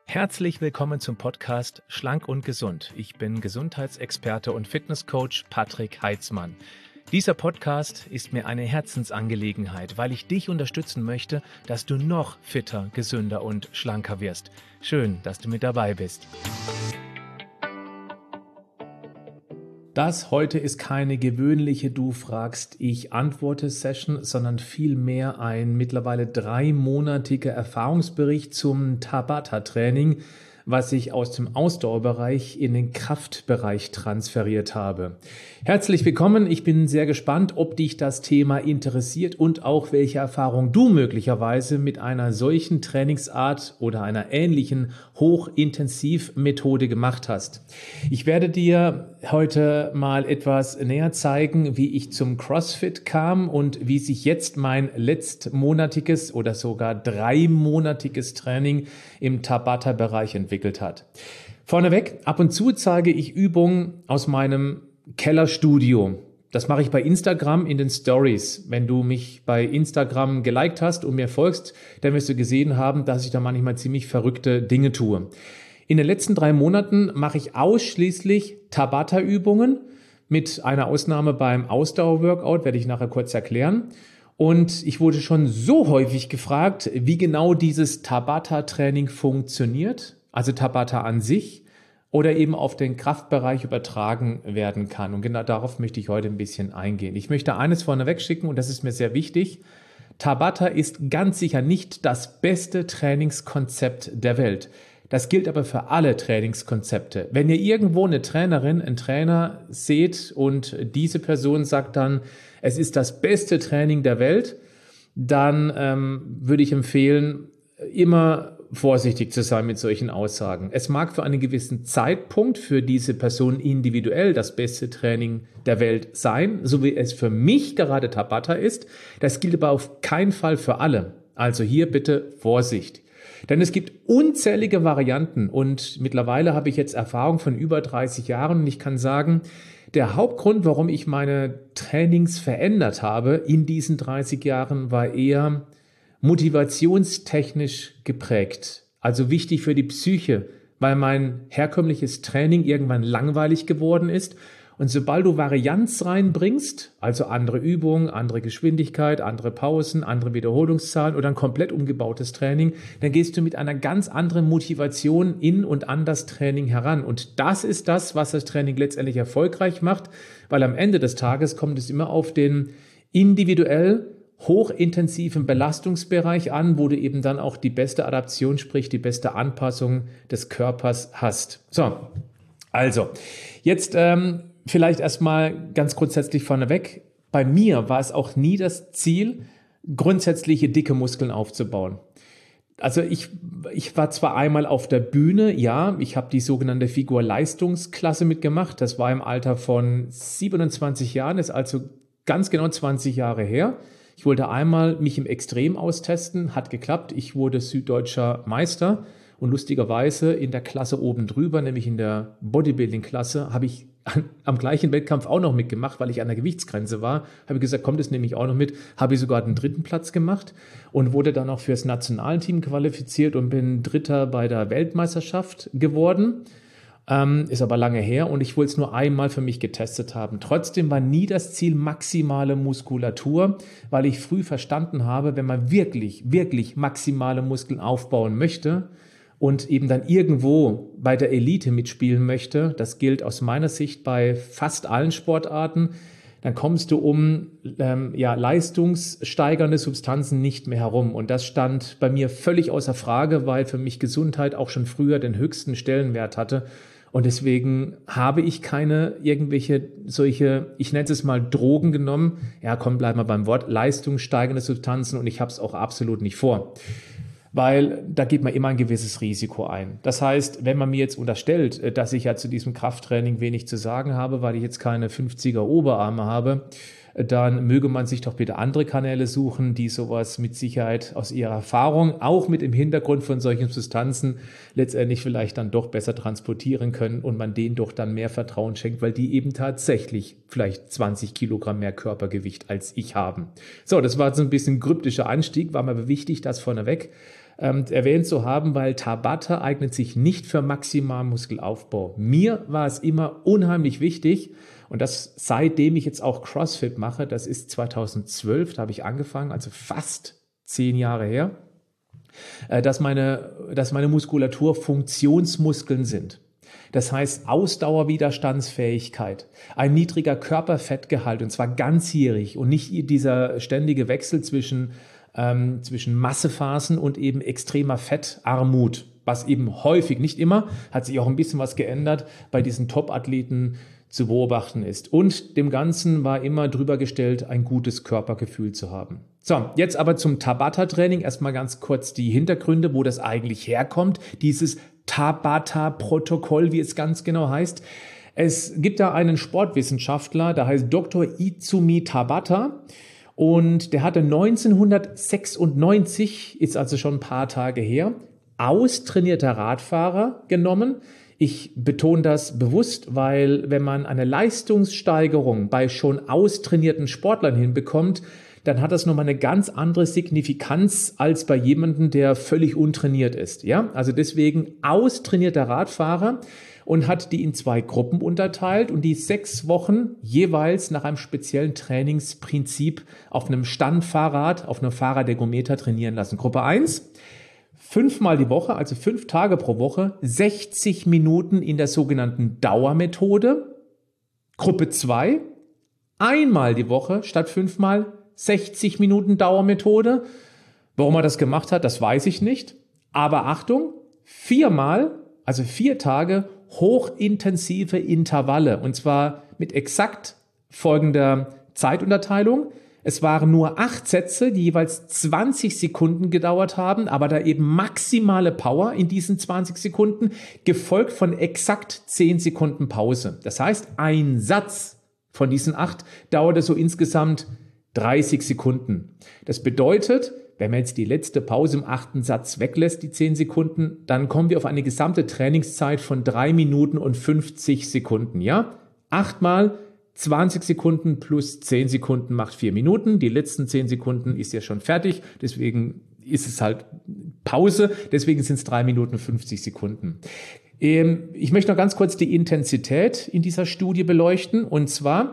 Herzlich willkommen zum Podcast Schlank und Gesund. Ich bin Gesundheitsexperte und Fitnesscoach Patrick Heitzmann. Dieser Podcast ist mir eine Herzensangelegenheit, weil ich dich unterstützen möchte, dass du noch fitter, gesünder und schlanker wirst. Schön, dass du mit dabei bist. Das heute ist keine gewöhnliche Du fragst, ich antworte Session, sondern vielmehr ein mittlerweile 3-monatiger Erfahrungsbericht zum Tabata-Training, was ich aus dem Ausdauerbereich in den Kraftbereich transferiert habe. Herzlich willkommen, ich bin sehr gespannt, ob dich das Thema interessiert und auch welche Erfahrung du möglicherweise mit einer solchen Trainingsart oder einer ähnlichen Hochintensivmethode gemacht hast. Ich werde dir heute mal etwas näher zeigen, wie ich zum CrossFit kam und wie sich jetzt mein letztmonatiges oder sogar 3-monatiges Training im Tabata-Bereich entwickelt hat. Vorneweg, ab und zu zeige ich Übungen aus meinem Kellerstudio. Das mache ich bei Instagram in den Stories. Wenn du mich bei Instagram geliked hast und mir folgst, dann wirst du gesehen haben, dass ich da manchmal ziemlich verrückte Dinge tue. In den letzten 3 Monaten mache ich ausschließlich Tabata-Übungen, mit einer Ausnahme beim Ausdauer-Workout, werde ich nachher kurz erklären. Und ich wurde schon so häufig gefragt, wie genau dieses Tabata-Training funktioniert, also Tabata an sich, oder eben auf den Kraftbereich übertragen werden kann. Und genau darauf möchte ich heute ein bisschen eingehen. Ich möchte eines vorneweg schicken, und das ist mir sehr wichtig. Tabata ist ganz sicher nicht das beste Trainingskonzept der Welt. Das gilt aber für alle Trainingskonzepte. Wenn ihr irgendwo eine Trainerin, einen Trainer seht und diese Person sagt dann, es ist das beste Training der Welt, dann würde ich empfehlen, immer vorsichtig zu sein mit solchen Aussagen. Es mag für einen gewissen Zeitpunkt für diese Person individuell das beste Training der Welt sein, so wie es für mich gerade Tabata ist. Das gilt aber auf keinen Fall für alle. Also hier bitte Vorsicht. Denn es gibt unzählige Varianten und mittlerweile habe ich jetzt Erfahrung von über 30 Jahren und ich kann sagen, der Hauptgrund, warum ich meine Trainings verändert habe in diesen 30 Jahren, war eher motivationstechnisch geprägt. Also wichtig für die Psyche, weil mein herkömmliches Training irgendwann langweilig geworden ist. Und sobald du Varianz reinbringst, also andere Übungen, andere Geschwindigkeit, andere Pausen, andere Wiederholungszahlen oder ein komplett umgebautes Training, dann gehst du mit einer ganz anderen Motivation in und an das Training heran. Und das ist das, was das Training letztendlich erfolgreich macht, weil am Ende des Tages kommt es immer auf den individuell hochintensiven Belastungsbereich an, wo du eben dann auch die beste Adaption, sprich die beste Anpassung des Körpers hast. So, also jetzt vielleicht erstmal ganz grundsätzlich vorneweg. Bei mir war es auch nie das Ziel, grundsätzliche dicke Muskeln aufzubauen. Also ich war zwar einmal auf der Bühne, ja, ich habe die sogenannte Figur-Leistungsklasse mitgemacht. Das war im Alter von 27 Jahren, ist also ganz genau 20 Jahre her. Ich wollte einmal mich im Extrem austesten, hat geklappt. Ich wurde süddeutscher Meister und lustigerweise in der Klasse oben drüber, nämlich in der Bodybuilding-Klasse, habe ich am gleichen Wettkampf auch noch mitgemacht, weil ich an der Gewichtsgrenze war. Habe ich gesagt, kommt es nämlich auch noch mit. Habe ich sogar den 3. Platz gemacht und wurde dann auch fürs Nationalteam qualifiziert und bin 3. bei der Weltmeisterschaft geworden. Ist aber lange her und ich wollte es nur einmal für mich getestet haben. Trotzdem war nie das Ziel maximale Muskulatur, weil ich früh verstanden habe, wenn man wirklich maximale Muskeln aufbauen möchte und eben dann irgendwo bei der Elite mitspielen möchte, das gilt aus meiner Sicht bei fast allen Sportarten, dann kommst du um leistungssteigernde Substanzen nicht mehr herum. Und das stand bei mir völlig außer Frage, weil für mich Gesundheit auch schon früher den höchsten Stellenwert hatte. Und deswegen habe ich keine irgendwelche solche, ich nenne es mal Drogen genommen. Ja, komm, bleib mal beim Wort, leistungssteigernde Substanzen und ich habe es auch absolut nicht vor. Weil da geht man immer ein gewisses Risiko ein. Das heißt, wenn man mir jetzt unterstellt, dass ich ja zu diesem Krafttraining wenig zu sagen habe, weil ich jetzt keine 50er Oberarme habe, dann möge man sich doch bitte andere Kanäle suchen, die sowas mit Sicherheit aus ihrer Erfahrung, auch mit dem Hintergrund von solchen Substanzen, letztendlich vielleicht dann doch besser transportieren können und man denen doch dann mehr Vertrauen schenkt, weil die eben tatsächlich vielleicht 20 Kilogramm mehr Körpergewicht als ich haben. So, das war so ein bisschen kryptischer Anstieg, war mir aber wichtig, das vorneweg erwähnt zu haben, weil Tabata eignet sich nicht für maximalen Muskelaufbau. Mir war es immer unheimlich wichtig, und das seitdem ich jetzt auch CrossFit mache, das ist 2012, da habe ich angefangen, also fast 10 Jahre her, dass meine Muskulatur Funktionsmuskeln sind. Das heißt Ausdauerwiderstandsfähigkeit, ein niedriger Körperfettgehalt und zwar ganzjährig und nicht dieser ständige Wechsel zwischen Massephasen und eben extremer Fettarmut, was eben häufig, nicht immer, hat sich auch ein bisschen was geändert, bei diesen Top-Athleten zu beobachten ist. Und dem Ganzen war immer drüber gestellt, ein gutes Körpergefühl zu haben. So, jetzt aber zum Tabata-Training. Erstmal ganz kurz die Hintergründe, wo das eigentlich herkommt. Dieses Tabata-Protokoll, wie es ganz genau heißt. Es gibt da einen Sportwissenschaftler, der heißt Dr. Izumi Tabata. Und der hatte 1996, ist also schon ein paar Tage her, austrainierter Radfahrer genommen. Ich betone das bewusst, weil wenn man eine Leistungssteigerung bei schon austrainierten Sportlern hinbekommt, dann hat das nochmal eine ganz andere Signifikanz als bei jemandem, der völlig untrainiert ist. Ja? Also deswegen austrainierter Radfahrer und hat die in 2 Gruppen unterteilt und die 6 Wochen jeweils nach einem speziellen Trainingsprinzip auf einem Standfahrrad, auf einem Fahrradergometer trainieren lassen. Gruppe 1, 5-mal die Woche, also 5 Tage pro Woche, 60 Minuten in der sogenannten Dauermethode. Gruppe 2, 1-mal die Woche statt 5-mal 60 Minuten Dauermethode. Warum er das gemacht hat, das weiß ich nicht. Aber Achtung, 4-mal, also 4 Tage, hochintensive Intervalle. Und zwar mit exakt folgender Zeitunterteilung. Es waren nur 8 Sätze, die jeweils 20 Sekunden gedauert haben, aber da eben maximale Power in diesen 20 Sekunden, gefolgt von exakt 10 Sekunden Pause. Das heißt, ein Satz von diesen 8 dauerte so insgesamt 30 Sekunden. Das bedeutet, wenn man jetzt die letzte Pause im 8. Satz weglässt, die 10 Sekunden, dann kommen wir auf eine gesamte Trainingszeit von 3 Minuten und 50 Sekunden. Ja? 8 mal 20 Sekunden plus 10 Sekunden macht 4 Minuten. Die letzten 10 Sekunden ist ja schon fertig. Deswegen ist es halt Pause. Deswegen sind es 3 Minuten und 50 Sekunden. Ich möchte noch ganz kurz die Intensität in dieser Studie beleuchten. Und zwar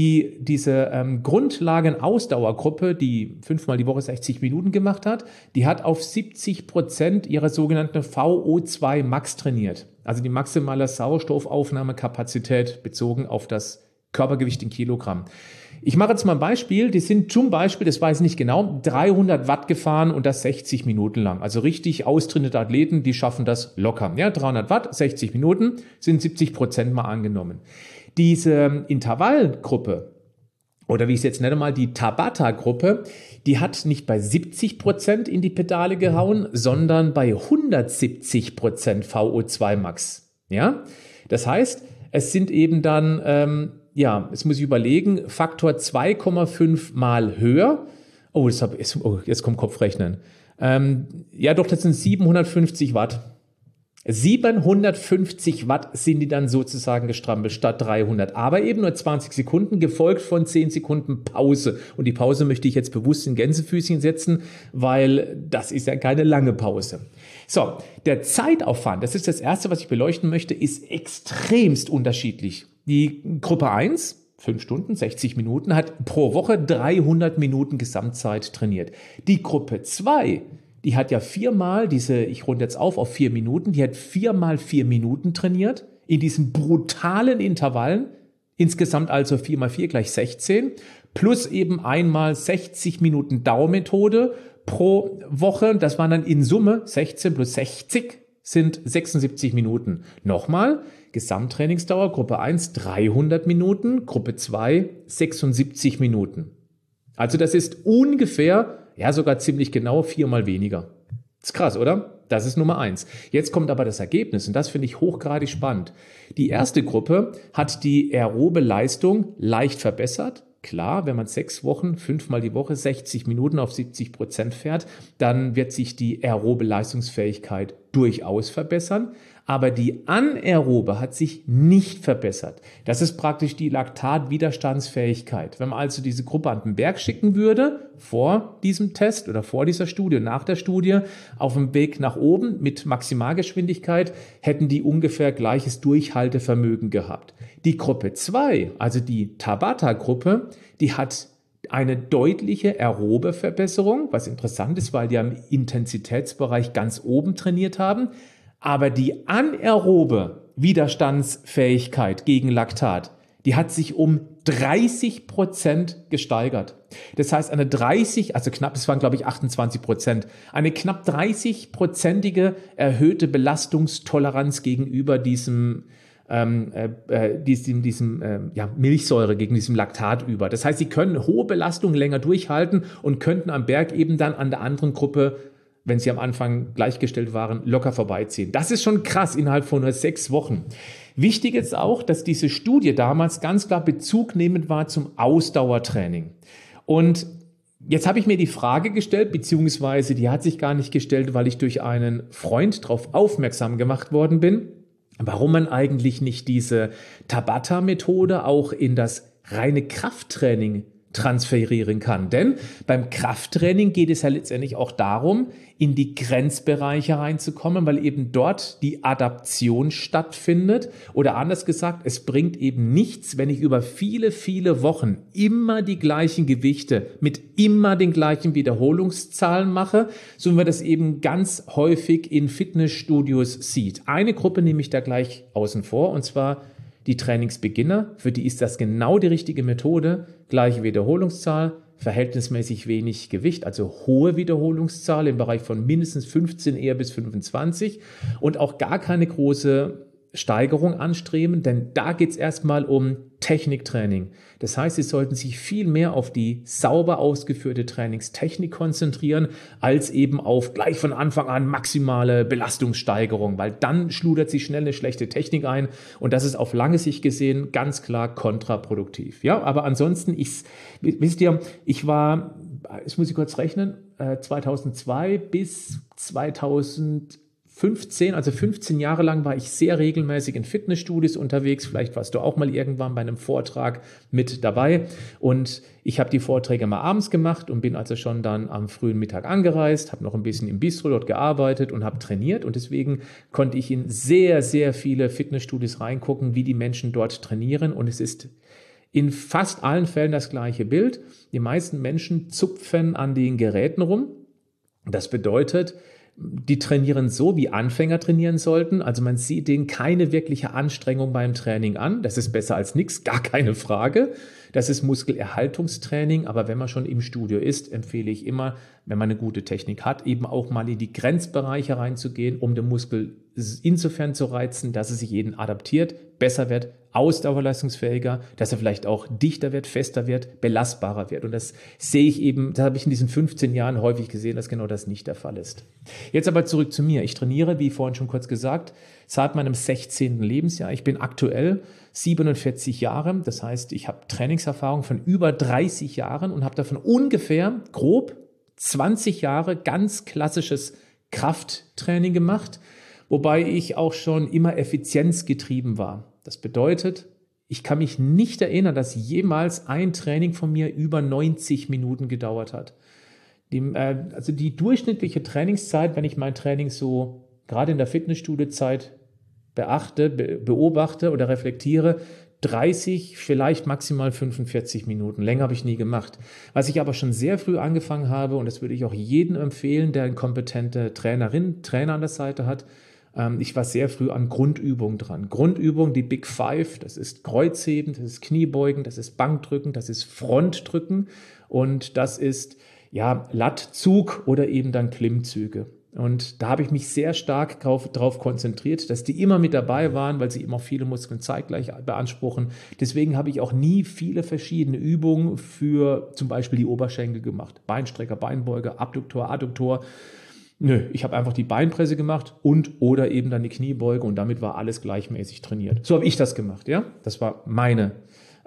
diese Grundlagen-Ausdauergruppe, die 5-mal die Woche 60 Minuten gemacht hat, die hat auf 70% ihrer sogenannten VO2 Max trainiert. Also die maximale Sauerstoffaufnahmekapazität bezogen auf das Körpergewicht in Kilogramm. Ich mache jetzt mal ein Beispiel. Die sind zum Beispiel, das weiß ich nicht genau, 300 Watt gefahren und das 60 Minuten lang. Also richtig austrainierte Athleten, die schaffen das locker. Ja, 300 Watt, 60 Minuten, sind 70% mal angenommen. Diese Intervallgruppe, oder wie ich es jetzt nenne mal, die Tabata-Gruppe, die hat nicht bei 70% in die Pedale gehauen, sondern bei 170% VO2 Max. Ja, das heißt, es sind eben dann, jetzt muss ich überlegen, Faktor 2,5 mal höher. Jetzt kommt Kopfrechnen. Das sind 750 Watt. 750 Watt sind die dann sozusagen gestrampelt statt 300. Aber eben nur 20 Sekunden, gefolgt von 10 Sekunden Pause. Und die Pause möchte ich jetzt bewusst in Gänsefüßchen setzen, weil das ist ja keine lange Pause. So, der Zeitaufwand, das ist das Erste, was ich beleuchten möchte, ist extremst unterschiedlich. Die Gruppe 1, 5 Stunden, 60 Minuten, hat pro Woche 300 Minuten Gesamtzeit trainiert. Die Gruppe 2, die hat ja 4-mal ich runde jetzt auf 4 Minuten, die hat 4-mal 4 Minuten trainiert, in diesen brutalen Intervallen, insgesamt also 4 mal 4 gleich 16, plus eben einmal 60 Minuten Dauermethode pro Woche, das waren dann in Summe 16 plus 60 sind 76 Minuten. Nochmal, Gesamttrainingsdauer, Gruppe 1 300 Minuten, Gruppe 2 76 Minuten. Also das ist ungefähr, ja sogar ziemlich genau 4-mal weniger. Das ist krass, oder? Das ist Nummer 1. Jetzt kommt aber das Ergebnis und das finde ich hochgradig spannend. Die erste Gruppe hat die aerobe Leistung leicht verbessert. Klar, wenn man 6 Wochen, 5-mal die Woche, 60 Minuten auf 70% fährt, dann wird sich die aerobe Leistungsfähigkeit durchaus verbessern. aber die Anaerobe hat sich nicht verbessert. Das ist praktisch die Laktatwiderstandsfähigkeit. Wenn man also diese Gruppe an den Berg schicken würde, vor diesem Test oder vor dieser Studie, nach der Studie, auf dem Weg nach oben mit Maximalgeschwindigkeit, hätten die ungefähr gleiches Durchhaltevermögen gehabt. Die Gruppe 2, also die Tabata-Gruppe, die hat eine deutliche aerobe Verbesserung, was interessant ist, weil die am Intensitätsbereich ganz oben trainiert haben. Aber die anaerobe Widerstandsfähigkeit gegen Laktat, die hat sich um 30% gesteigert. Das heißt, eine 30, also knapp, es waren glaube ich 28%, eine knapp 30-prozentige erhöhte Belastungstoleranz gegenüber diesem Milchsäure, gegen diesem Laktat über. Das heißt, sie können hohe Belastungen länger durchhalten und könnten am Berg eben dann an der anderen Gruppe, wenn sie am Anfang gleichgestellt waren, locker vorbeiziehen. Das ist schon krass innerhalb von nur 6 Wochen. Wichtig ist auch, dass diese Studie damals ganz klar bezugnehmend war zum Ausdauertraining. Und jetzt habe ich mir die Frage gestellt, beziehungsweise die hat sich gar nicht gestellt, weil ich durch einen Freund darauf aufmerksam gemacht worden bin, warum man eigentlich nicht diese Tabata-Methode auch in das reine Krafttraining transferieren kann. Denn beim Krafttraining geht es ja letztendlich auch darum, in die Grenzbereiche reinzukommen, weil eben dort die Adaption stattfindet. Oder anders gesagt, es bringt eben nichts, wenn ich über viele, viele Wochen immer die gleichen Gewichte mit immer den gleichen Wiederholungszahlen mache, so wie man das eben ganz häufig in Fitnessstudios sieht. Eine Gruppe nehme ich da gleich außen vor, und zwar die Trainingsbeginner. Für die ist das genau die richtige Methode. Gleiche Wiederholungszahl, verhältnismäßig wenig Gewicht, also hohe Wiederholungszahl im Bereich von mindestens 15, eher bis 25 und auch gar keine große Steigerung anstreben, denn da geht es erstmal um Techniktraining. Das heißt, Sie sollten sich viel mehr auf die sauber ausgeführte Trainingstechnik konzentrieren, als eben auf gleich von Anfang an maximale Belastungssteigerung, weil dann schludert sich schnell eine schlechte Technik ein und das ist auf lange Sicht gesehen ganz klar kontraproduktiv. Ja, aber ansonsten, wisst ihr, ich war, jetzt muss ich kurz rechnen, 2002 bis 2015, also 15 Jahre lang war ich sehr regelmäßig in Fitnessstudios unterwegs. Vielleicht warst du auch mal irgendwann bei einem Vortrag mit dabei. Und ich habe die Vorträge mal abends gemacht und bin also schon dann am frühen Mittag angereist, habe noch ein bisschen im Bistro dort gearbeitet und habe trainiert. Und deswegen konnte ich in sehr, sehr viele Fitnessstudios reingucken, wie die Menschen dort trainieren. Und es ist in fast allen Fällen das gleiche Bild. Die meisten Menschen zupfen an den Geräten rum. Das bedeutet, die trainieren so, wie Anfänger trainieren sollten. Also man sieht denen keine wirkliche Anstrengung beim Training an. Das ist besser als nichts, gar keine Frage. Das ist Muskelerhaltungstraining. Aber wenn man schon im Studio ist, empfehle ich immer, wenn man eine gute Technik hat, eben auch mal in die Grenzbereiche reinzugehen, um den Muskel insofern zu reizen, dass er sich jeden adaptiert, besser wird, ausdauerleistungsfähiger, dass er vielleicht auch dichter wird, fester wird, belastbarer wird. Und das sehe ich eben, das habe ich in diesen 15 Jahren häufig gesehen, dass genau das nicht der Fall ist. Jetzt aber zurück zu mir. Ich trainiere, wie vorhin schon kurz gesagt, seit meinem 16. Lebensjahr. Ich bin aktuell 47 Jahre. Das heißt, ich habe Trainingserfahrung von über 30 Jahren und habe davon ungefähr grob 20 Jahre ganz klassisches Krafttraining gemacht, wobei ich auch schon immer effizienzgetrieben war. Das bedeutet, ich kann mich nicht erinnern, dass jemals ein Training von mir über 90 Minuten gedauert hat. Also die durchschnittliche Trainingszeit, wenn ich mein Training so gerade in der Fitnessstudiozeit beobachte oder reflektiere, 30, vielleicht maximal 45 Minuten. Länger habe ich nie gemacht. Was ich aber schon sehr früh angefangen habe, und das würde ich auch jedem empfehlen, der eine kompetente Trainer an der Seite hat, ich war sehr früh an Grundübungen dran. Grundübung, die Big Five, das ist Kreuzheben, das ist Kniebeugen, das ist Bankdrücken, das ist Frontdrücken und das ist Lattzug oder eben dann Klimmzüge. Und da habe ich mich sehr stark darauf konzentriert, dass die immer mit dabei waren, weil sie immer viele Muskeln zeitgleich beanspruchen. Deswegen habe ich auch nie viele verschiedene Übungen für zum Beispiel die Oberschenkel gemacht. Beinstrecker, Beinbeuger, Abduktor, Adduktor. Nö, ich habe einfach die Beinpresse gemacht oder eben dann die Kniebeuge und damit war alles gleichmäßig trainiert. So habe ich das gemacht, ja. Das war meine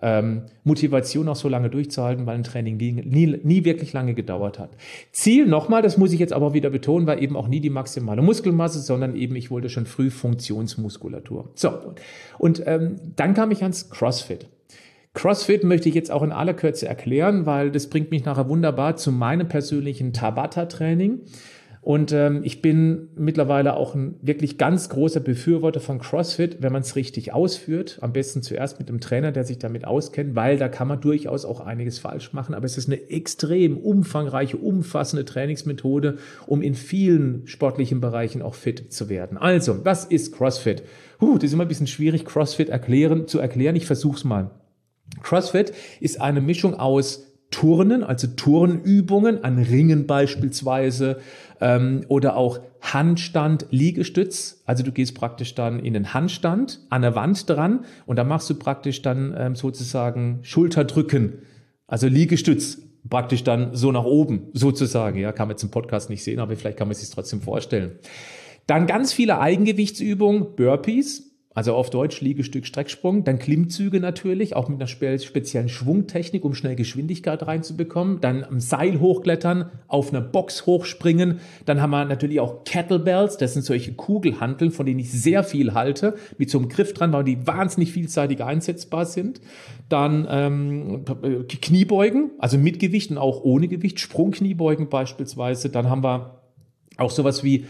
Motivation auch so lange durchzuhalten, weil ein Training nie wirklich lange gedauert hat. Ziel nochmal, das muss ich jetzt aber wieder betonen, war eben auch nie die maximale Muskelmasse, sondern eben, ich wollte schon früh Funktionsmuskulatur. So, und dann kam ich ans CrossFit. CrossFit möchte ich jetzt auch in aller Kürze erklären, weil das bringt mich nachher wunderbar zu meinem persönlichen Tabata-Training. Und ich bin mittlerweile auch ein wirklich ganz großer Befürworter von CrossFit, wenn man es richtig ausführt. Am besten zuerst mit einem Trainer, der sich damit auskennt, weil da kann man durchaus auch einiges falsch machen. Aber es ist eine extrem umfangreiche, umfassende Trainingsmethode, um in vielen sportlichen Bereichen auch fit zu werden. Also, was ist CrossFit? Das ist immer ein bisschen schwierig, CrossFit zu erklären. Ich versuche es mal. CrossFit ist eine Mischung aus Turnen, also Turnübungen an Ringen beispielsweise, oder auch Handstand, Liegestütz. Also du gehst praktisch dann in den Handstand an der Wand dran und da machst du praktisch dann sozusagen Schulterdrücken, also Liegestütz praktisch dann so nach oben sozusagen. Ja, kann man jetzt im Podcast nicht sehen, aber vielleicht kann man es sich trotzdem vorstellen. Dann ganz viele Eigengewichtsübungen, Burpees. Also auf Deutsch Liegestück, Strecksprung, dann Klimmzüge natürlich, auch mit einer speziellen Schwungtechnik, um schnell Geschwindigkeit reinzubekommen. Dann am Seil hochklettern, auf einer Box hochspringen. Dann haben wir natürlich auch Kettlebells, das sind solche Kugelhanteln, von denen ich sehr viel halte, mit so einem Griff dran, weil die wahnsinnig vielseitig einsetzbar sind. Dann Kniebeugen, also mit Gewicht und auch ohne Gewicht, Sprungkniebeugen beispielsweise. Dann haben wir auch sowas wie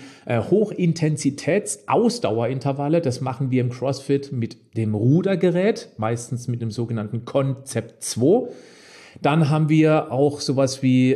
Hochintensitäts-Ausdauerintervalle, das machen wir im CrossFit mit dem Rudergerät, meistens mit dem sogenannten Concept 2. Dann haben wir auch sowas wie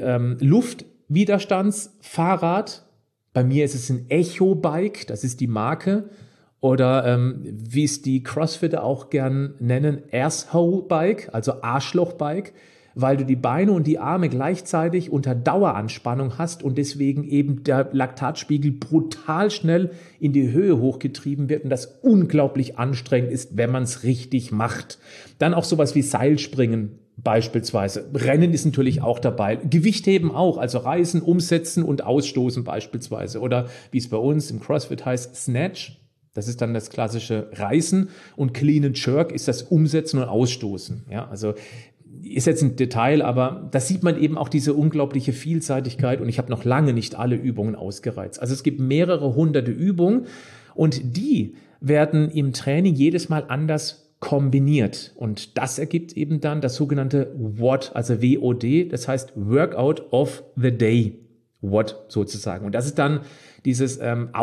Luftwiderstandsfahrrad. Bei mir ist es ein Echo-Bike, das ist die Marke. Oder wie es die Crossfitter auch gern nennen, Asshole-Bike, also Arschloch-Bike, weil du die Beine und die Arme gleichzeitig unter Daueranspannung hast und deswegen eben der Laktatspiegel brutal schnell in die Höhe hochgetrieben wird und das unglaublich anstrengend ist, wenn man es richtig macht. Dann auch sowas wie Seilspringen beispielsweise. Rennen ist natürlich auch dabei. Gewichtheben auch, also Reißen, Umsetzen und Ausstoßen beispielsweise. Oder wie es bei uns im CrossFit heißt, Snatch. Das ist dann das klassische Reißen und Clean and Jerk ist das Umsetzen und Ausstoßen. Ja, also ist jetzt ein Detail, aber da sieht man eben auch diese unglaubliche Vielseitigkeit und ich habe noch lange nicht alle Übungen ausgereizt. Also es gibt mehrere hunderte Übungen und die werden im Training jedes Mal anders kombiniert und das ergibt eben dann das sogenannte WOD, also WOD, das heißt Workout of the Day, WOD sozusagen. Und das ist dann dieses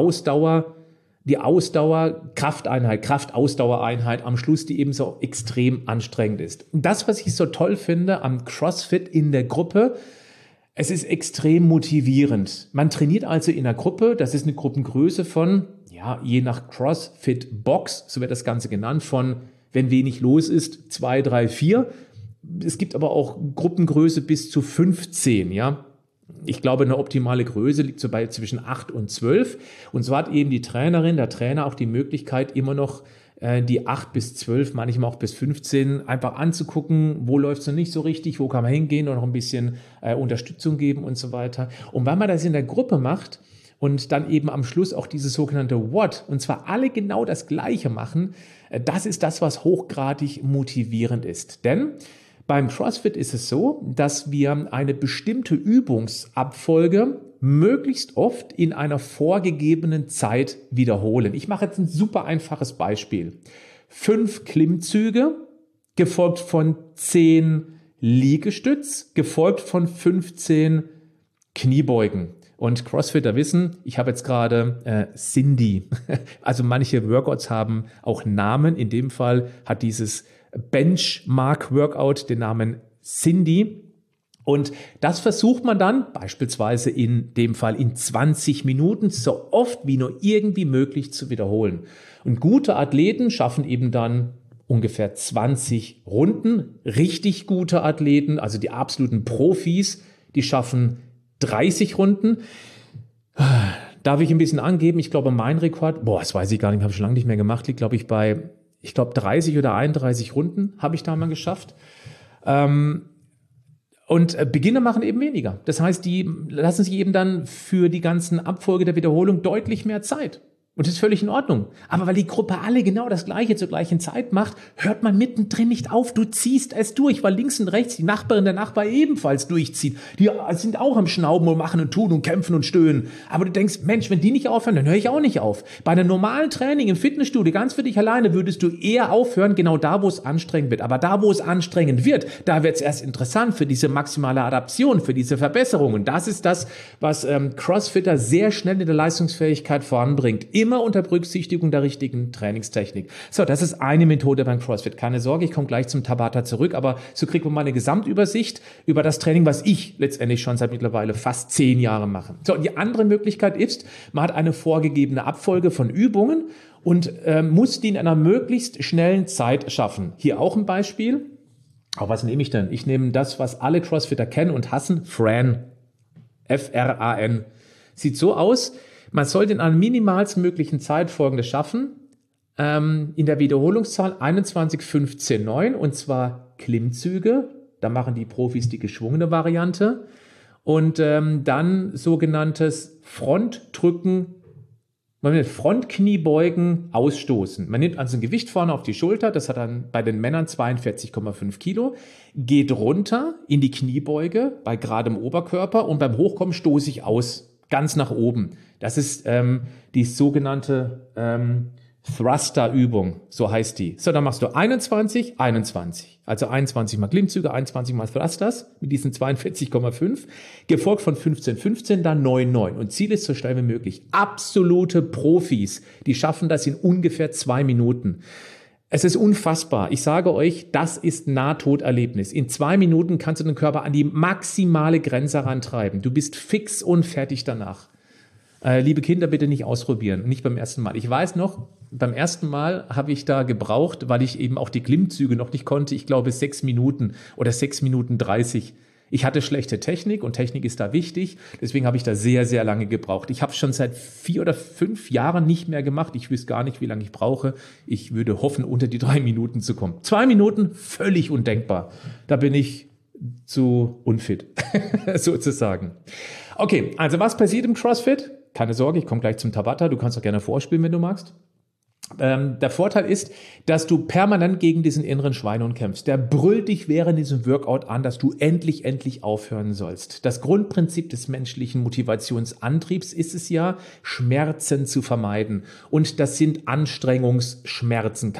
die Kraftausdauereinheit am Schluss, die eben so extrem anstrengend ist. Und das, was ich so toll finde am CrossFit in der Gruppe, es ist extrem motivierend. Man trainiert also in einer Gruppe, das ist eine Gruppengröße von, ja, je nach CrossFit-Box, so wird das Ganze genannt, von, wenn wenig los ist, 2, 3, 4. Es gibt aber auch Gruppengröße bis zu 15, ja. Ich glaube, eine optimale Größe liegt so bei zwischen 8 und 12. Und so hat eben die Trainerin, der Trainer auch die Möglichkeit, immer noch die 8 bis 12, manchmal auch bis 15, einfach anzugucken, wo läuft es noch nicht so richtig, wo kann man hingehen und noch ein bisschen Unterstützung geben und so weiter. Und wenn man das in der Gruppe macht und dann eben am Schluss auch dieses sogenannte WOD, und zwar alle genau das Gleiche machen, das ist das, was hochgradig motivierend ist. Denn beim CrossFit ist es so, dass wir eine bestimmte Übungsabfolge möglichst oft in einer vorgegebenen Zeit wiederholen. Ich mache jetzt ein super einfaches Beispiel. 5 Klimmzüge, gefolgt von 10 Liegestütz, gefolgt von 15 Kniebeugen. Und Crossfitter wissen, ich habe jetzt gerade Cindy. Also manche Workouts haben auch Namen. In dem Fall hat dieses Benchmark-Workout den Namen Cindy. Und das versucht man dann beispielsweise in dem Fall in 20 Minuten so oft wie nur irgendwie möglich zu wiederholen. Und gute Athleten schaffen eben dann ungefähr 20 Runden. Richtig gute Athleten, also die absoluten Profis, die schaffen 30 Runden. Darf ich ein bisschen angeben? Ich glaube, mein Rekord, das weiß ich gar nicht, habe ich schon lange nicht mehr gemacht, liegt, glaube ich, bei 30 oder 31 Runden habe ich da mal geschafft. Und Beginner machen eben weniger. Das heißt, die lassen sich eben dann für die ganzen Abfolge der Wiederholung deutlich mehr Zeit. Und das ist völlig in Ordnung. Aber weil die Gruppe alle genau das Gleiche zur gleichen Zeit macht, hört man mittendrin nicht auf. Du ziehst es durch, weil links und rechts die Nachbarin, der Nachbar ebenfalls durchzieht. Die sind auch am Schnauben und machen und tun und kämpfen und stöhnen. Aber du denkst, Mensch, wenn die nicht aufhören, dann höre ich auch nicht auf. Bei einem normalen Training im Fitnessstudio, ganz für dich alleine, würdest du eher aufhören, genau da, wo es anstrengend wird. Aber da, wo es anstrengend wird, da wird es erst interessant für diese maximale Adaption, für diese Verbesserung. Und das ist das, was Crossfitter sehr schnell in der Leistungsfähigkeit voranbringt. Immer unter Berücksichtigung der richtigen Trainingstechnik. So, das ist eine Methode beim CrossFit. Keine Sorge, ich komme gleich zum Tabata zurück, aber so kriegt man mal eine Gesamtübersicht über das Training, was ich letztendlich schon seit mittlerweile fast 10 Jahren mache. So, die andere Möglichkeit ist, man hat eine vorgegebene Abfolge von Übungen und muss die in einer möglichst schnellen Zeit schaffen. Hier auch ein Beispiel. Aber was nehme ich denn? Ich nehme das, was alle Crossfitter kennen und hassen, Fran. F-R-A-N. Sieht so aus. Man sollte in einer minimalst möglichen Zeit Folgendes schaffen. In der Wiederholungszahl 21, 15, 9 und zwar Klimmzüge. Da machen die Profis die geschwungene Variante. Und dann sogenanntes Frontdrücken, man nennt Frontkniebeugen, ausstoßen. Man nimmt also ein Gewicht vorne auf die Schulter, das hat dann bei den Männern 42,5 Kilo, geht runter in die Kniebeuge bei geradem Oberkörper und beim Hochkommen stoße ich aus. Ganz nach oben. Das ist die sogenannte Thruster-Übung, so heißt die. So, dann machst du 21, 21. Also 21 mal Klimmzüge, 21 mal Thrusters mit diesen 42,5. Gefolgt von 15, 15, dann 9, 9. Und Ziel ist so schnell wie möglich. Absolute Profis, die schaffen das in ungefähr 2 Minuten. Es ist unfassbar. Ich sage euch, das ist Nahtoderlebnis. In 2 Minuten kannst du den Körper an die maximale Grenze herantreiben. Du bist fix und fertig danach. Liebe Kinder, bitte nicht ausprobieren. Nicht beim ersten Mal. Ich weiß noch, beim ersten Mal habe ich da gebraucht, weil ich eben auch die Klimmzüge noch nicht konnte. Ich glaube 6 Minuten oder 6 Minuten 30. Ich hatte schlechte Technik und Technik ist da wichtig. Deswegen habe ich da sehr, sehr lange gebraucht. Ich habe es schon seit 4 oder 5 Jahren nicht mehr gemacht. Ich wüsste gar nicht, wie lange ich brauche. Ich würde hoffen, unter die 3 Minuten zu kommen. 2 Minuten, völlig undenkbar. Da bin ich zu unfit, sozusagen. Okay, also was passiert im CrossFit? Keine Sorge, ich komme gleich zum Tabata. Du kannst auch gerne vorspielen, wenn du magst. Der Vorteil ist, dass du permanent gegen diesen inneren Schweinehund kämpfst. Der brüllt dich während diesem Workout an, dass du endlich aufhören sollst. Das Grundprinzip des menschlichen Motivationsantriebs ist es ja, Schmerzen zu vermeiden. Und das sind Anstrengungsschmerzen,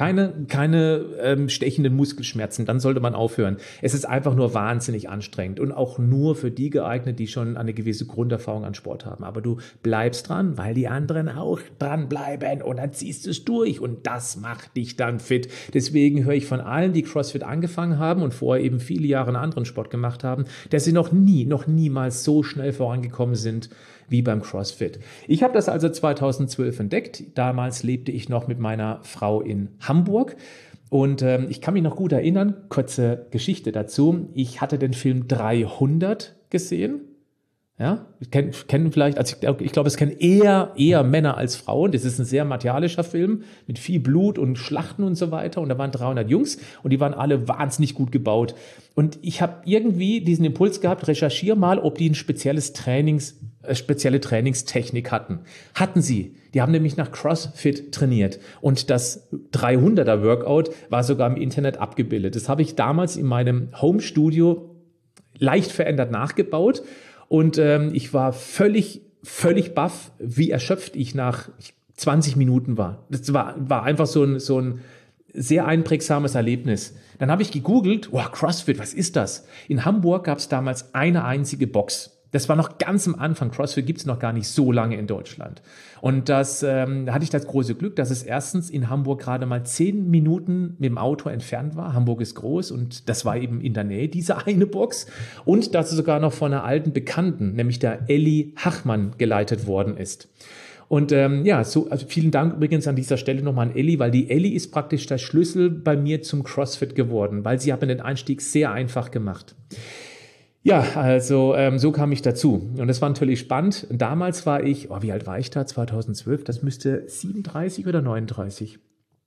keine stechenden Muskelschmerzen. Dann sollte man aufhören. Es ist einfach nur wahnsinnig anstrengend und auch nur für die geeignet, die schon eine gewisse Grunderfahrung an Sport haben. Aber du bleibst dran, weil die anderen auch dran bleiben und dann ziehst du es durch. Und das macht dich dann fit. Deswegen höre ich von allen, die CrossFit angefangen haben und vorher eben viele Jahre einen anderen Sport gemacht haben, dass sie noch niemals so schnell vorangekommen sind wie beim CrossFit. Ich habe das also 2012 entdeckt. Damals lebte ich noch mit meiner Frau in Hamburg. Und ich kann mich noch gut erinnern, kurze Geschichte dazu. Ich hatte den Film 300 gesehen. Ja, kennen vielleicht, also ich glaube, es kennen eher Männer als Frauen. Das ist ein sehr martialischer Film mit viel Blut und Schlachten und so weiter. Und da waren 300 Jungs und die waren alle wahnsinnig gut gebaut. Und ich habe irgendwie diesen Impuls gehabt, recherchiere mal, ob die ein spezielle Trainingstechnik hatten. Hatten sie. Die haben nämlich nach CrossFit trainiert. Und das 300er Workout war sogar im Internet abgebildet. Das habe ich damals in meinem Home-Studio leicht verändert nachgebaut. Und ich war völlig baff, wie erschöpft ich nach 20 Minuten war. Das war einfach so ein sehr einprägsames Erlebnis. Dann habe ich gegoogelt, CrossFit, was ist das? In Hamburg gab es damals eine einzige Box. Das war noch ganz am Anfang. CrossFit gibt es noch gar nicht so lange in Deutschland. Und da hatte ich das große Glück, dass es erstens in Hamburg gerade mal 10 Minuten mit dem Auto entfernt war. Hamburg ist groß und das war eben in der Nähe, diese eine Box. Und dass es sogar noch von einer alten Bekannten, nämlich der Elli Hachmann, geleitet worden ist. Und also vielen Dank übrigens an dieser Stelle nochmal an Elli, weil die Elli ist praktisch der Schlüssel bei mir zum CrossFit geworden, weil sie hat mir den Einstieg sehr einfach gemacht. Ja, also so kam ich dazu und das war natürlich spannend. Damals war ich, wie alt war ich da? 2012, das müsste 37 oder 39.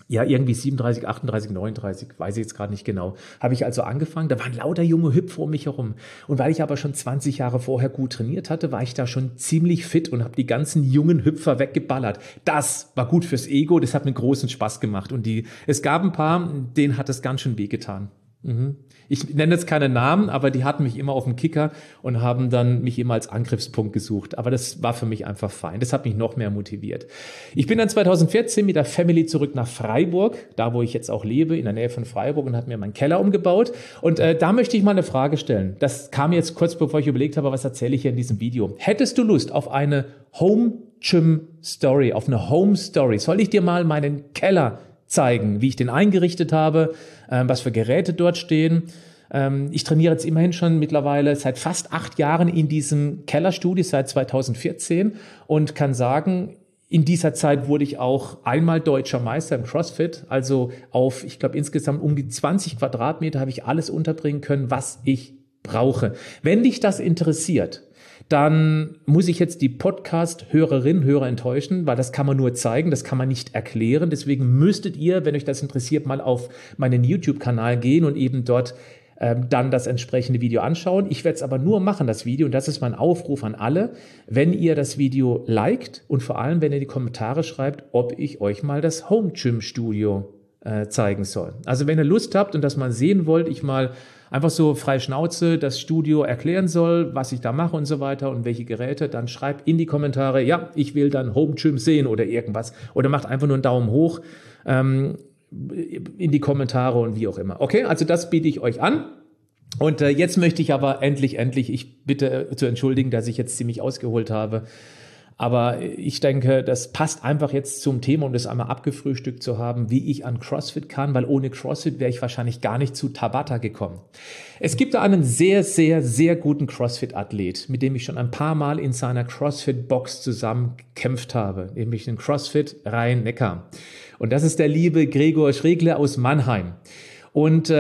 Ja, irgendwie 37, 38, 39, weiß ich jetzt gerade nicht genau. Habe ich also angefangen, da waren lauter junge Hüpfer um mich herum. Und weil ich aber schon 20 Jahre vorher gut trainiert hatte, war ich da schon ziemlich fit und habe die ganzen jungen Hüpfer weggeballert. Das war gut fürs Ego, das hat mir großen Spaß gemacht. Und es gab ein paar, denen hat es ganz schön wehgetan. Ich nenne jetzt keine Namen, aber die hatten mich immer auf dem Kicker und haben dann mich immer als Angriffspunkt gesucht. Aber das war für mich einfach fein. Das hat mich noch mehr motiviert. Ich bin dann 2014 mit der Family zurück nach Freiburg, da wo ich jetzt auch lebe, in der Nähe von Freiburg, und habe mir meinen Keller umgebaut. Und da möchte ich mal eine Frage stellen. Das kam jetzt kurz bevor ich überlegt habe, was erzähle ich hier in diesem Video. Hättest du Lust auf eine Home Gym Story, auf eine Home Story? Soll ich dir mal meinen Keller zeigen, wie ich den eingerichtet habe, was für Geräte dort stehen? Ich trainiere jetzt immerhin schon mittlerweile seit fast 8 Jahren in diesem Kellerstudio, seit 2014, und kann sagen, in dieser Zeit wurde ich auch einmal deutscher Meister im CrossFit. Also auf, ich glaube, insgesamt um die 20 Quadratmeter habe ich alles unterbringen können, was ich brauche. Wenn dich das interessiert, dann muss ich jetzt die Podcast-Hörerinnen, Hörer enttäuschen, weil das kann man nur zeigen, das kann man nicht erklären. Deswegen müsstet ihr, wenn euch das interessiert, mal auf meinen YouTube-Kanal gehen und eben dort dann das entsprechende Video anschauen. Ich werde es aber nur machen, das Video, und das ist mein Aufruf an alle, wenn ihr das Video liked und vor allem, wenn ihr die Kommentare schreibt, ob ich euch mal das Home Gym Studio zeigen soll. Also wenn ihr Lust habt und das mal sehen wollt, ich mal einfach so frei Schnauze das Studio erklären soll, was ich da mache und so weiter und welche Geräte, dann schreibt in die Kommentare, ja, ich will dann Home Gym sehen oder irgendwas. Oder macht einfach nur einen Daumen hoch in die Kommentare und wie auch immer. Okay, also das biete ich euch an. Und jetzt möchte ich aber endlich, ich bitte zu entschuldigen, dass ich jetzt ziemlich ausgeholt habe. Aber ich denke, das passt einfach jetzt zum Thema, um das einmal abgefrühstückt zu haben, wie ich an CrossFit kann, weil ohne CrossFit wäre ich wahrscheinlich gar nicht zu Tabata gekommen. Es gibt da einen sehr, sehr, sehr guten CrossFit-Athlet, mit dem ich schon ein paar Mal in seiner CrossFit-Box zusammen gekämpft habe, nämlich den CrossFit Rhein-Neckar. Und das ist der liebe Gregor Schregler aus Mannheim. Und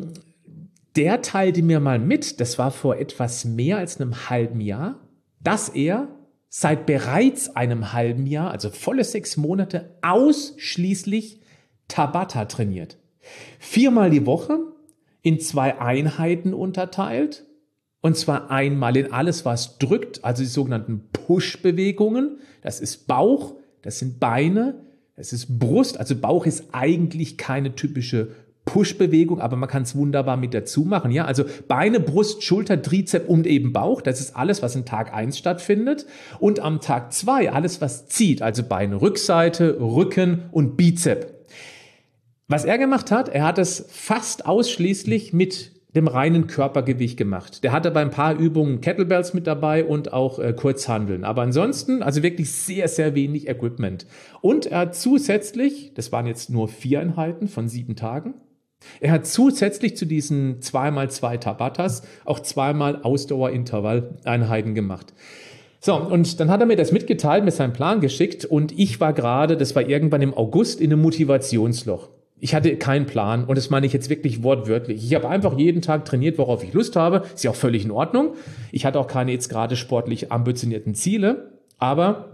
der teilte mir mal mit, das war vor etwas mehr als einem halben Jahr, dass er seit bereits einem halben Jahr, also volle 6 Monate, ausschließlich Tabata trainiert. 4-mal die Woche in 2 Einheiten unterteilt. Und zwar einmal in alles, was drückt, also die sogenannten Push-Bewegungen. Das ist Bauch, das sind Beine, das ist Brust. Also Bauch ist eigentlich keine typische Push-Bewegung, aber man kann es wunderbar mit dazu machen. Ja, also Beine, Brust, Schulter, Trizep und eben Bauch. Das ist alles, was in Tag 1 stattfindet. Und am Tag 2 alles, was zieht. Also Beine, Rückseite, Rücken und Bizep. Was er gemacht hat, er hat es fast ausschließlich mit dem reinen Körpergewicht gemacht. Der hatte bei ein paar Übungen Kettlebells mit dabei und auch Kurzhanteln. Aber ansonsten, also wirklich sehr, sehr wenig Equipment. Und er hat zusätzlich, das waren jetzt nur 4 Einheiten von 7 Tagen, er hat zusätzlich zu diesen 2x2 Tabatas auch 2-mal Ausdauerintervalleinheiten gemacht. So, und dann hat er mir das mitgeteilt, mir seinen Plan geschickt, und ich war gerade, das war irgendwann im August, in einem Motivationsloch. Ich hatte keinen Plan, und das meine ich jetzt wirklich wortwörtlich. Ich habe einfach jeden Tag trainiert, worauf ich Lust habe. Ist ja auch völlig in Ordnung. Ich hatte auch keine jetzt gerade sportlich ambitionierten Ziele, aber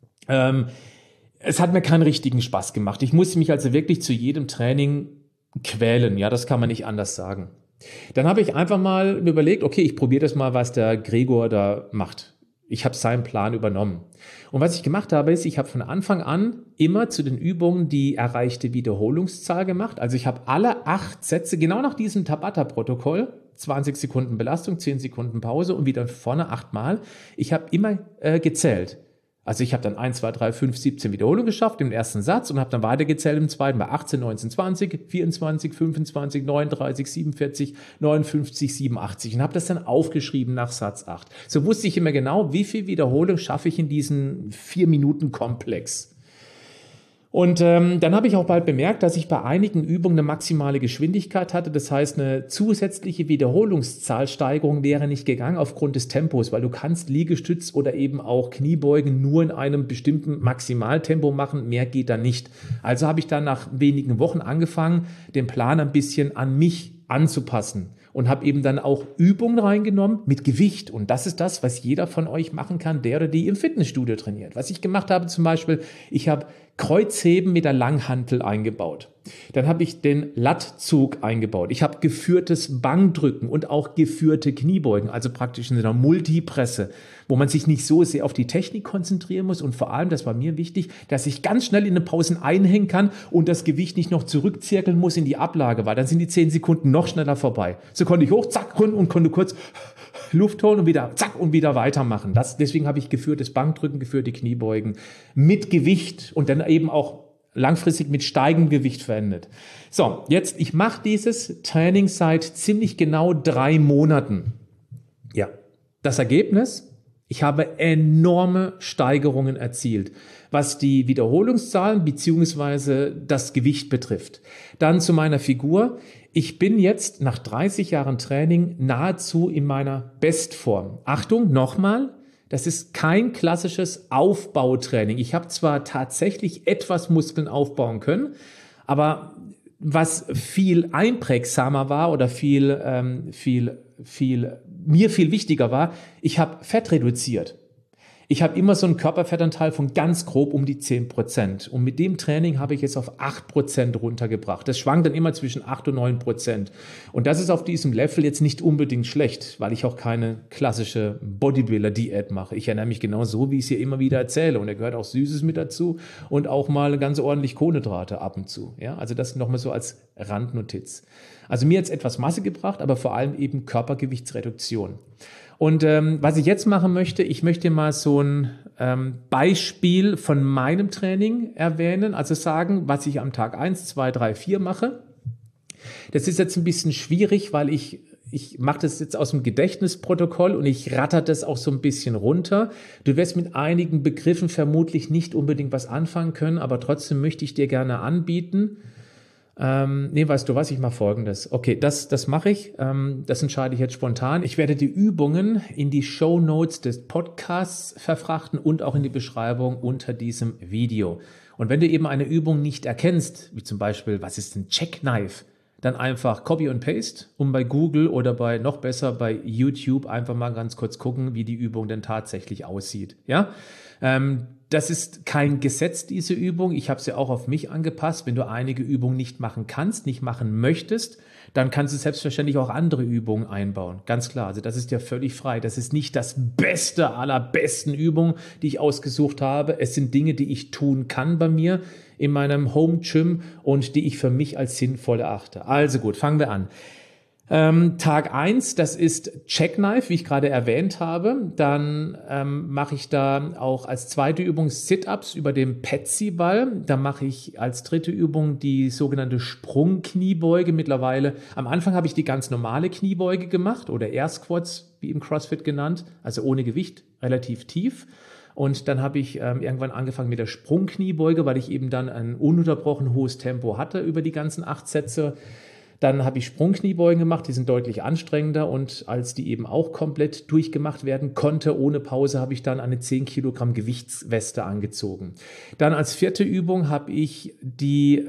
es hat mir keinen richtigen Spaß gemacht. Ich musste mich also wirklich zu jedem Training quälen. Ja, das kann man nicht anders sagen. Dann habe ich einfach mal überlegt, okay, ich probiere das mal, was der Gregor da macht. Ich habe seinen Plan übernommen. Und was ich gemacht habe, ist, ich habe von Anfang an immer zu den Übungen die erreichte Wiederholungszahl gemacht. Also ich habe alle 8 Sätze genau nach diesem Tabata-Protokoll, 20 Sekunden Belastung, 10 Sekunden Pause und wieder vorne 8-mal. Ich habe immer gezählt. Also ich habe dann 1, 2, 3, 5, 17 Wiederholungen geschafft im ersten Satz und habe dann weitergezählt im zweiten bei 18, 19, 20, 24, 25, 39, 47, 59, 87 und habe das dann aufgeschrieben nach Satz 8. So wusste ich immer genau, wie viel Wiederholung schaffe ich in diesen 4-Minuten-Komplex. Und dann habe ich auch bald bemerkt, dass ich bei einigen Übungen eine maximale Geschwindigkeit hatte. Das heißt, eine zusätzliche Wiederholungszahlsteigerung wäre nicht gegangen aufgrund des Tempos, weil du kannst Liegestütz oder eben auch Kniebeugen nur in einem bestimmten Maximaltempo machen. Mehr geht da nicht. Also habe ich dann nach wenigen Wochen angefangen, den Plan ein bisschen an mich anzupassen. Und habe eben dann auch Übungen reingenommen mit Gewicht. Und das ist das, was jeder von euch machen kann, der oder die im Fitnessstudio trainiert. Was ich gemacht habe zum Beispiel, ich habe Kreuzheben mit der Langhantel eingebaut. Dann habe ich den Lattzug eingebaut. Ich habe geführtes Bankdrücken und auch geführte Kniebeugen, also praktisch in einer Multipresse, wo man sich nicht so sehr auf die Technik konzentrieren muss und vor allem, das war mir wichtig, dass ich ganz schnell in den Pausen einhängen kann und das Gewicht nicht noch zurückzirkeln muss in die Ablage, weil dann sind die 10 Sekunden noch schneller vorbei. So konnte ich hoch, zack, und konnte kurz Luft holen und wieder zack und wieder weitermachen. Deswegen habe ich geführtes Bankdrücken, geführte Kniebeugen mit Gewicht und dann eben auch langfristig mit steigendem Gewicht verwendet. So, jetzt, ich mache dieses Training seit ziemlich genau 3 Monaten. Ja, das Ergebnis? Ich habe enorme Steigerungen erzielt, was die Wiederholungszahlen bzw. das Gewicht betrifft. Dann zu meiner Figur. Ich bin jetzt nach 30 Jahren Training nahezu in meiner Bestform. Achtung, nochmal. Das ist kein klassisches Aufbautraining. Ich habe zwar tatsächlich etwas Muskeln aufbauen können, aber was viel einprägsamer war oder mir viel wichtiger war, ich habe Fett reduziert. Ich habe immer so einen Körperfettanteil von ganz grob um die 10%. Und mit dem Training habe ich jetzt auf 8% runtergebracht. Das schwankt dann immer zwischen 8 und 9%. Und das ist auf diesem Level jetzt nicht unbedingt schlecht, weil ich auch keine klassische Bodybuilder-Diät mache. Ich ernähre mich genau so, wie ich es hier immer wieder erzähle. Und da gehört auch Süßes mit dazu und auch mal ganz ordentlich Kohlenhydrate ab und zu. Ja, also das nochmal so als Randnotiz. Also mir jetzt etwas Masse gebracht, aber vor allem eben Körpergewichtsreduktion. Und was ich jetzt machen möchte, ich möchte mal so ein Beispiel von meinem Training erwähnen, also sagen, was ich am Tag 1, 2, 3, 4 mache. Das ist jetzt ein bisschen schwierig, weil ich mache das jetzt aus dem Gedächtnisprotokoll und ich ratter das auch so ein bisschen runter. Du wirst mit einigen Begriffen vermutlich nicht unbedingt was anfangen können, aber trotzdem möchte ich dir gerne anbieten. Weißt du was, ich mache Folgendes. Okay, das mache ich. Das entscheide ich jetzt spontan. Ich werde die Übungen in die Shownotes des Podcasts verfrachten und auch in die Beschreibung unter diesem Video. Und wenn du eben eine Übung nicht erkennst, wie zum Beispiel, was ist ein Jackknife, dann einfach Copy und Paste und bei Google oder noch besser bei YouTube einfach mal ganz kurz gucken, wie die Übung denn tatsächlich aussieht. Ja? Das ist kein Gesetz, diese Übung. Ich habe sie auch auf mich angepasst. Wenn du einige Übungen nicht machen kannst, nicht machen möchtest, dann kannst du selbstverständlich auch andere Übungen einbauen. Ganz klar. Also das ist ja völlig frei. Das ist nicht das Beste aller besten Übungen, die ich ausgesucht habe. Es sind Dinge, die ich tun kann bei mir in meinem Home Gym und die ich für mich als sinnvoll erachte. Also gut, fangen wir an. Tag 1, das ist Jackknife, wie ich gerade erwähnt habe. Dann mache ich da auch als zweite Übung Sit-Ups über dem Petsy-Ball. Da mache ich als dritte Übung die sogenannte Sprungkniebeuge. Mittlerweile, am Anfang habe ich die ganz normale Kniebeuge gemacht oder Air Squats, wie im CrossFit genannt, also ohne Gewicht, relativ tief. Und dann habe ich irgendwann angefangen mit der Sprungkniebeuge, weil ich eben dann ein ununterbrochen hohes Tempo hatte über die ganzen 8 Sätze. Dann habe ich Sprungkniebeugen gemacht, die sind deutlich anstrengender und als die eben auch komplett durchgemacht werden konnte, ohne Pause, habe ich dann eine 10 Kilogramm Gewichtsweste angezogen. Dann als vierte Übung habe ich die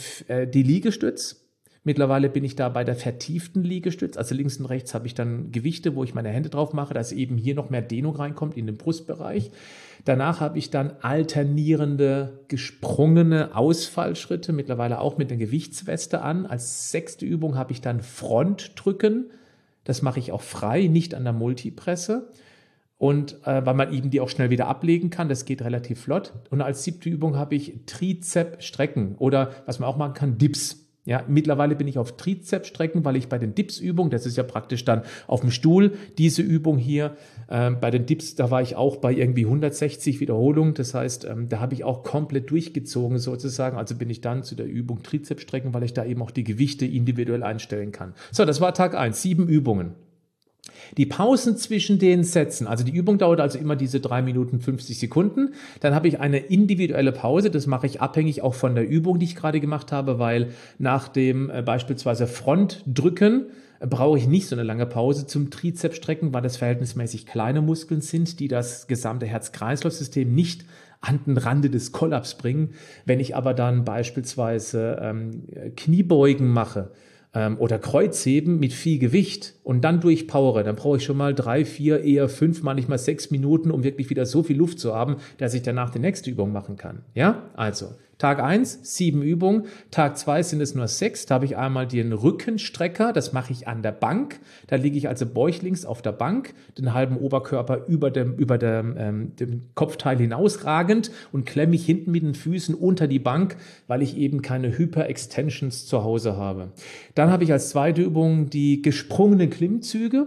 Liegestütz. Mittlerweile bin ich da bei der vertieften Liegestütz, also links und rechts habe ich dann Gewichte, wo ich meine Hände drauf mache, dass eben hier noch mehr Dehnung reinkommt in den Brustbereich. Danach habe ich dann alternierende, gesprungene Ausfallschritte, mittlerweile auch mit der Gewichtsweste an. Als 6. Übung habe ich dann Frontdrücken. Das mache ich auch frei, nicht an der Multipresse. Und weil man eben die auch schnell wieder ablegen kann, das geht relativ flott. Und als 7. Übung habe ich Trizepsstrecken oder was man auch machen kann, Dips. Ja, mittlerweile bin ich auf Trizepsstrecken, weil ich bei den Dips-Übungen, das ist ja praktisch dann auf dem Stuhl, diese Übung hier, bei den Dips, da war ich auch bei irgendwie 160 Wiederholungen, das heißt, da habe ich auch komplett durchgezogen sozusagen, also bin ich dann zu der Übung Trizepsstrecken, weil ich da eben auch die Gewichte individuell einstellen kann. So, das war Tag 1, 7 Übungen. Die Pausen zwischen den Sätzen, also die Übung dauert also immer diese 3 Minuten 50 Sekunden. Dann habe ich eine individuelle Pause, das mache ich abhängig auch von der Übung, die ich gerade gemacht habe, weil nach dem beispielsweise Frontdrücken brauche ich nicht so eine lange Pause zum Trizepsstrecken, weil das verhältnismäßig kleine Muskeln sind, die das gesamte Herz-Kreislauf-System nicht an den Rande des Kollaps bringen. Wenn ich aber dann beispielsweise Kniebeugen mache, oder Kreuzheben mit viel Gewicht und dann durchpowere, dann brauche ich schon mal 3, 4, eher 5, manchmal 6 Minuten, um wirklich wieder so viel Luft zu haben, dass ich danach die nächste Übung machen kann. Ja, also Tag 1, 7 Übungen, Tag 2 sind es nur 6, da habe ich einmal den Rückenstrecker, das mache ich an der Bank, da liege ich also bäuchlings auf der Bank, den halben Oberkörper über dem Kopfteil hinausragend und klemme mich hinten mit den Füßen unter die Bank, weil ich eben keine Hyperextensions zu Hause habe. Dann habe ich als zweite Übung die gesprungenen Klimmzüge.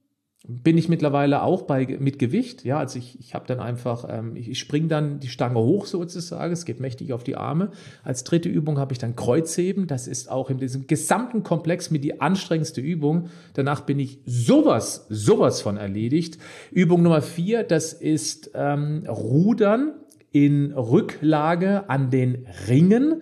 Bin ich mittlerweile auch mit Gewicht. Ja, also ich habe dann einfach, ich springe dann die Stange hoch sozusagen. Es geht mächtig auf die Arme. Als dritte Übung habe ich dann Kreuzheben. Das ist auch in diesem gesamten Komplex mit die anstrengendste Übung. Danach bin ich sowas von erledigt. Übung Nummer 4, das ist Rudern in Rücklage an den Ringen.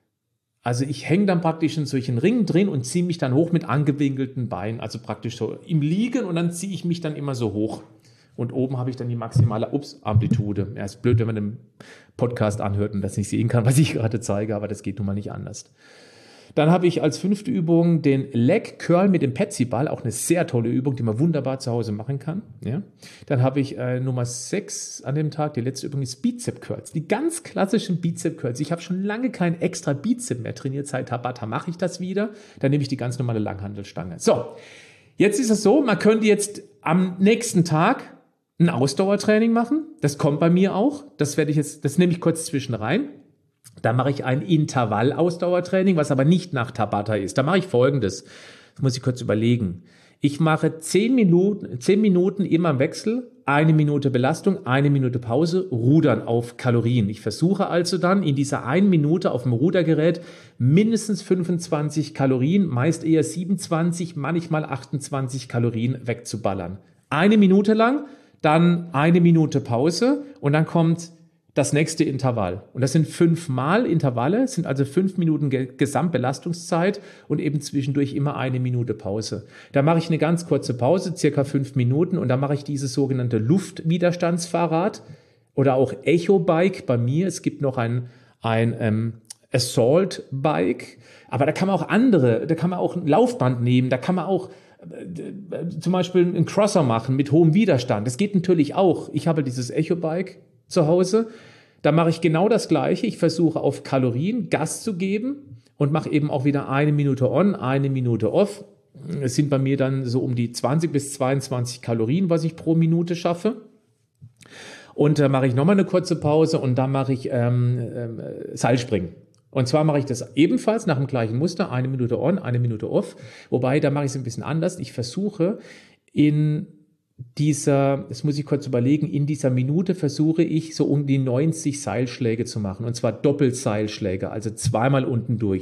Also ich hänge dann praktisch in solchen Ringen drin und ziehe mich dann hoch mit angewinkelten Beinen, also praktisch so im Liegen und dann ziehe ich mich dann immer so hoch. Und oben habe ich dann die maximale Amplitude. Ja, ist blöd, wenn man den Podcast anhört und das nicht sehen kann, was ich gerade zeige, aber das geht nun mal nicht anders. Dann habe ich als 5. Übung den Leg Curl mit dem Petsy-Ball, auch eine sehr tolle Übung, die man wunderbar zu Hause machen kann. Ja. Dann habe ich Nummer 6 an dem Tag, die letzte Übung ist Bizep Curls, die ganz klassischen Bizep Curls. Ich habe schon lange kein extra Bizep mehr trainiert, seit Tabata mache ich das wieder. Dann nehme ich die ganz normale Langhantelstange. So, jetzt ist es so, man könnte jetzt am nächsten Tag ein Ausdauertraining machen. Das kommt bei mir auch. Das nehme ich kurz zwischen rein. Da mache ich ein Intervall-Ausdauertraining, was aber nicht nach Tabata ist. Da mache ich Folgendes. Das muss ich kurz überlegen. Ich mache 10 Minuten immer im Wechsel, 1 Minute Belastung, 1 Minute Pause, Rudern auf Kalorien. Ich versuche also dann in dieser 1 Minute auf dem Rudergerät mindestens 25 Kalorien, meist eher 27, manchmal 28 Kalorien wegzuballern. 1 Minute lang, dann 1 Minute Pause und dann kommt das nächste Intervall. Und das sind 5 Mal Intervalle, sind also 5 Minuten Gesamtbelastungszeit und eben zwischendurch immer 1 Minute Pause. Da mache ich eine ganz kurze Pause, circa 5 Minuten, und dann mache ich dieses sogenannte Luftwiderstandsfahrrad oder auch Echo-Bike bei mir. Es gibt noch ein Assault-Bike, aber da kann man auch da kann man auch ein Laufband nehmen, da kann man auch zum Beispiel einen Crosser machen mit hohem Widerstand. Das geht natürlich auch. Ich habe dieses Echo-Bike zu Hause. Da mache ich genau das Gleiche. Ich versuche auf Kalorien Gas zu geben und mache eben auch wieder 1 Minute on, 1 Minute off. Es sind bei mir dann so um die 20 bis 22 Kalorien, was ich pro Minute schaffe. Und da mache ich nochmal eine kurze Pause und dann mache ich Seilspringen. Und zwar mache ich das ebenfalls nach dem gleichen Muster, 1 Minute on, 1 Minute off. Wobei, da mache ich es ein bisschen anders. Ich versuche das muss ich kurz überlegen, in dieser Minute versuche ich so um die 90 Seilschläge zu machen. Und zwar Doppelseilschläge, also zweimal unten durch.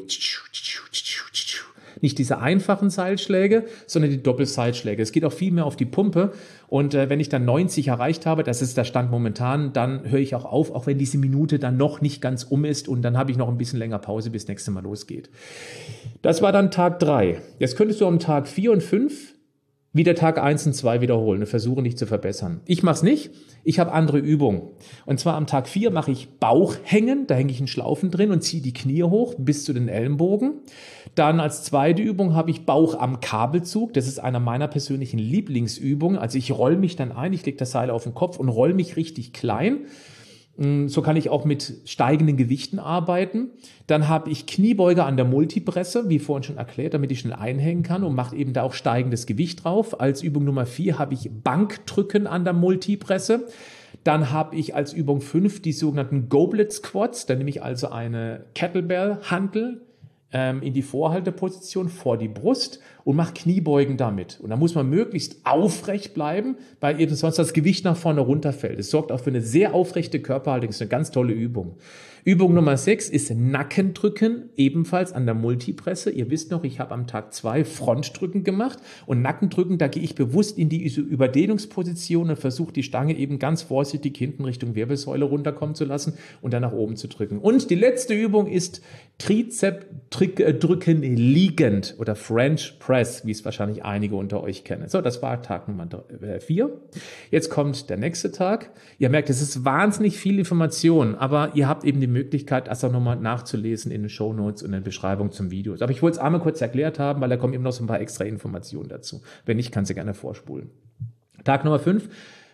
Nicht diese einfachen Seilschläge, sondern die Doppelseilschläge. Es geht auch viel mehr auf die Pumpe. Und wenn ich dann 90 erreicht habe, das ist der Stand momentan, dann höre ich auch auf, auch wenn diese Minute dann noch nicht ganz um ist. Und dann habe ich noch ein bisschen länger Pause, bis das nächste Mal losgeht. Das war dann Tag 3. Jetzt könntest du am Tag 4 und 5 wieder Tag 1 und 2 wiederholen und versuche dich zu verbessern. Ich mache es nicht, ich habe andere Übungen. Und zwar am Tag 4 mache ich Bauchhängen, da hänge ich in Schlaufen drin und ziehe die Knie hoch bis zu den Ellenbogen. Dann als zweite Übung habe ich Bauch am Kabelzug, das ist einer meiner persönlichen Lieblingsübungen. Also ich roll mich dann ein, ich lege das Seil auf den Kopf und roll mich richtig klein. So kann ich auch mit steigenden Gewichten arbeiten. Dann habe ich Kniebeuge an der Multipresse, wie vorhin schon erklärt, damit ich schnell einhängen kann und mache eben da auch steigendes Gewicht drauf. Als Übung Nummer 4 habe ich Bankdrücken an der Multipresse. Dann habe ich als Übung 5 die sogenannten Goblet Squats. Da nehme ich also eine Kettlebell-Hantel in die Vorhalteposition vor die Brust und mache Kniebeugen damit. Und da muss man möglichst aufrecht bleiben, weil eben sonst das Gewicht nach vorne runterfällt. Es sorgt auch für eine sehr aufrechte Körperhaltung. Das ist eine ganz tolle Übung. Übung Nummer 6 ist Nackendrücken, ebenfalls an der Multipresse. Ihr wisst noch, ich habe am Tag 2 Frontdrücken gemacht und Nackendrücken, da gehe ich bewusst in die Überdehnungsposition und versuche die Stange eben ganz vorsichtig hinten Richtung Wirbelsäule runterkommen zu lassen und dann nach oben zu drücken. Und die letzte Übung ist Trizepdrücken liegend oder French Press Press, wie es wahrscheinlich einige unter euch kennen. So, das war Tag Nummer 4. Jetzt kommt der nächste Tag. Ihr merkt, es ist wahnsinnig viel Information, aber ihr habt eben die Möglichkeit, das auch nochmal nachzulesen in den Shownotes und in der Beschreibung zum Video. Aber ich wollte es einmal kurz erklärt haben, weil da kommen eben noch so ein paar extra Informationen dazu. Wenn nicht, kannst du gerne vorspulen. Tag Nummer 5.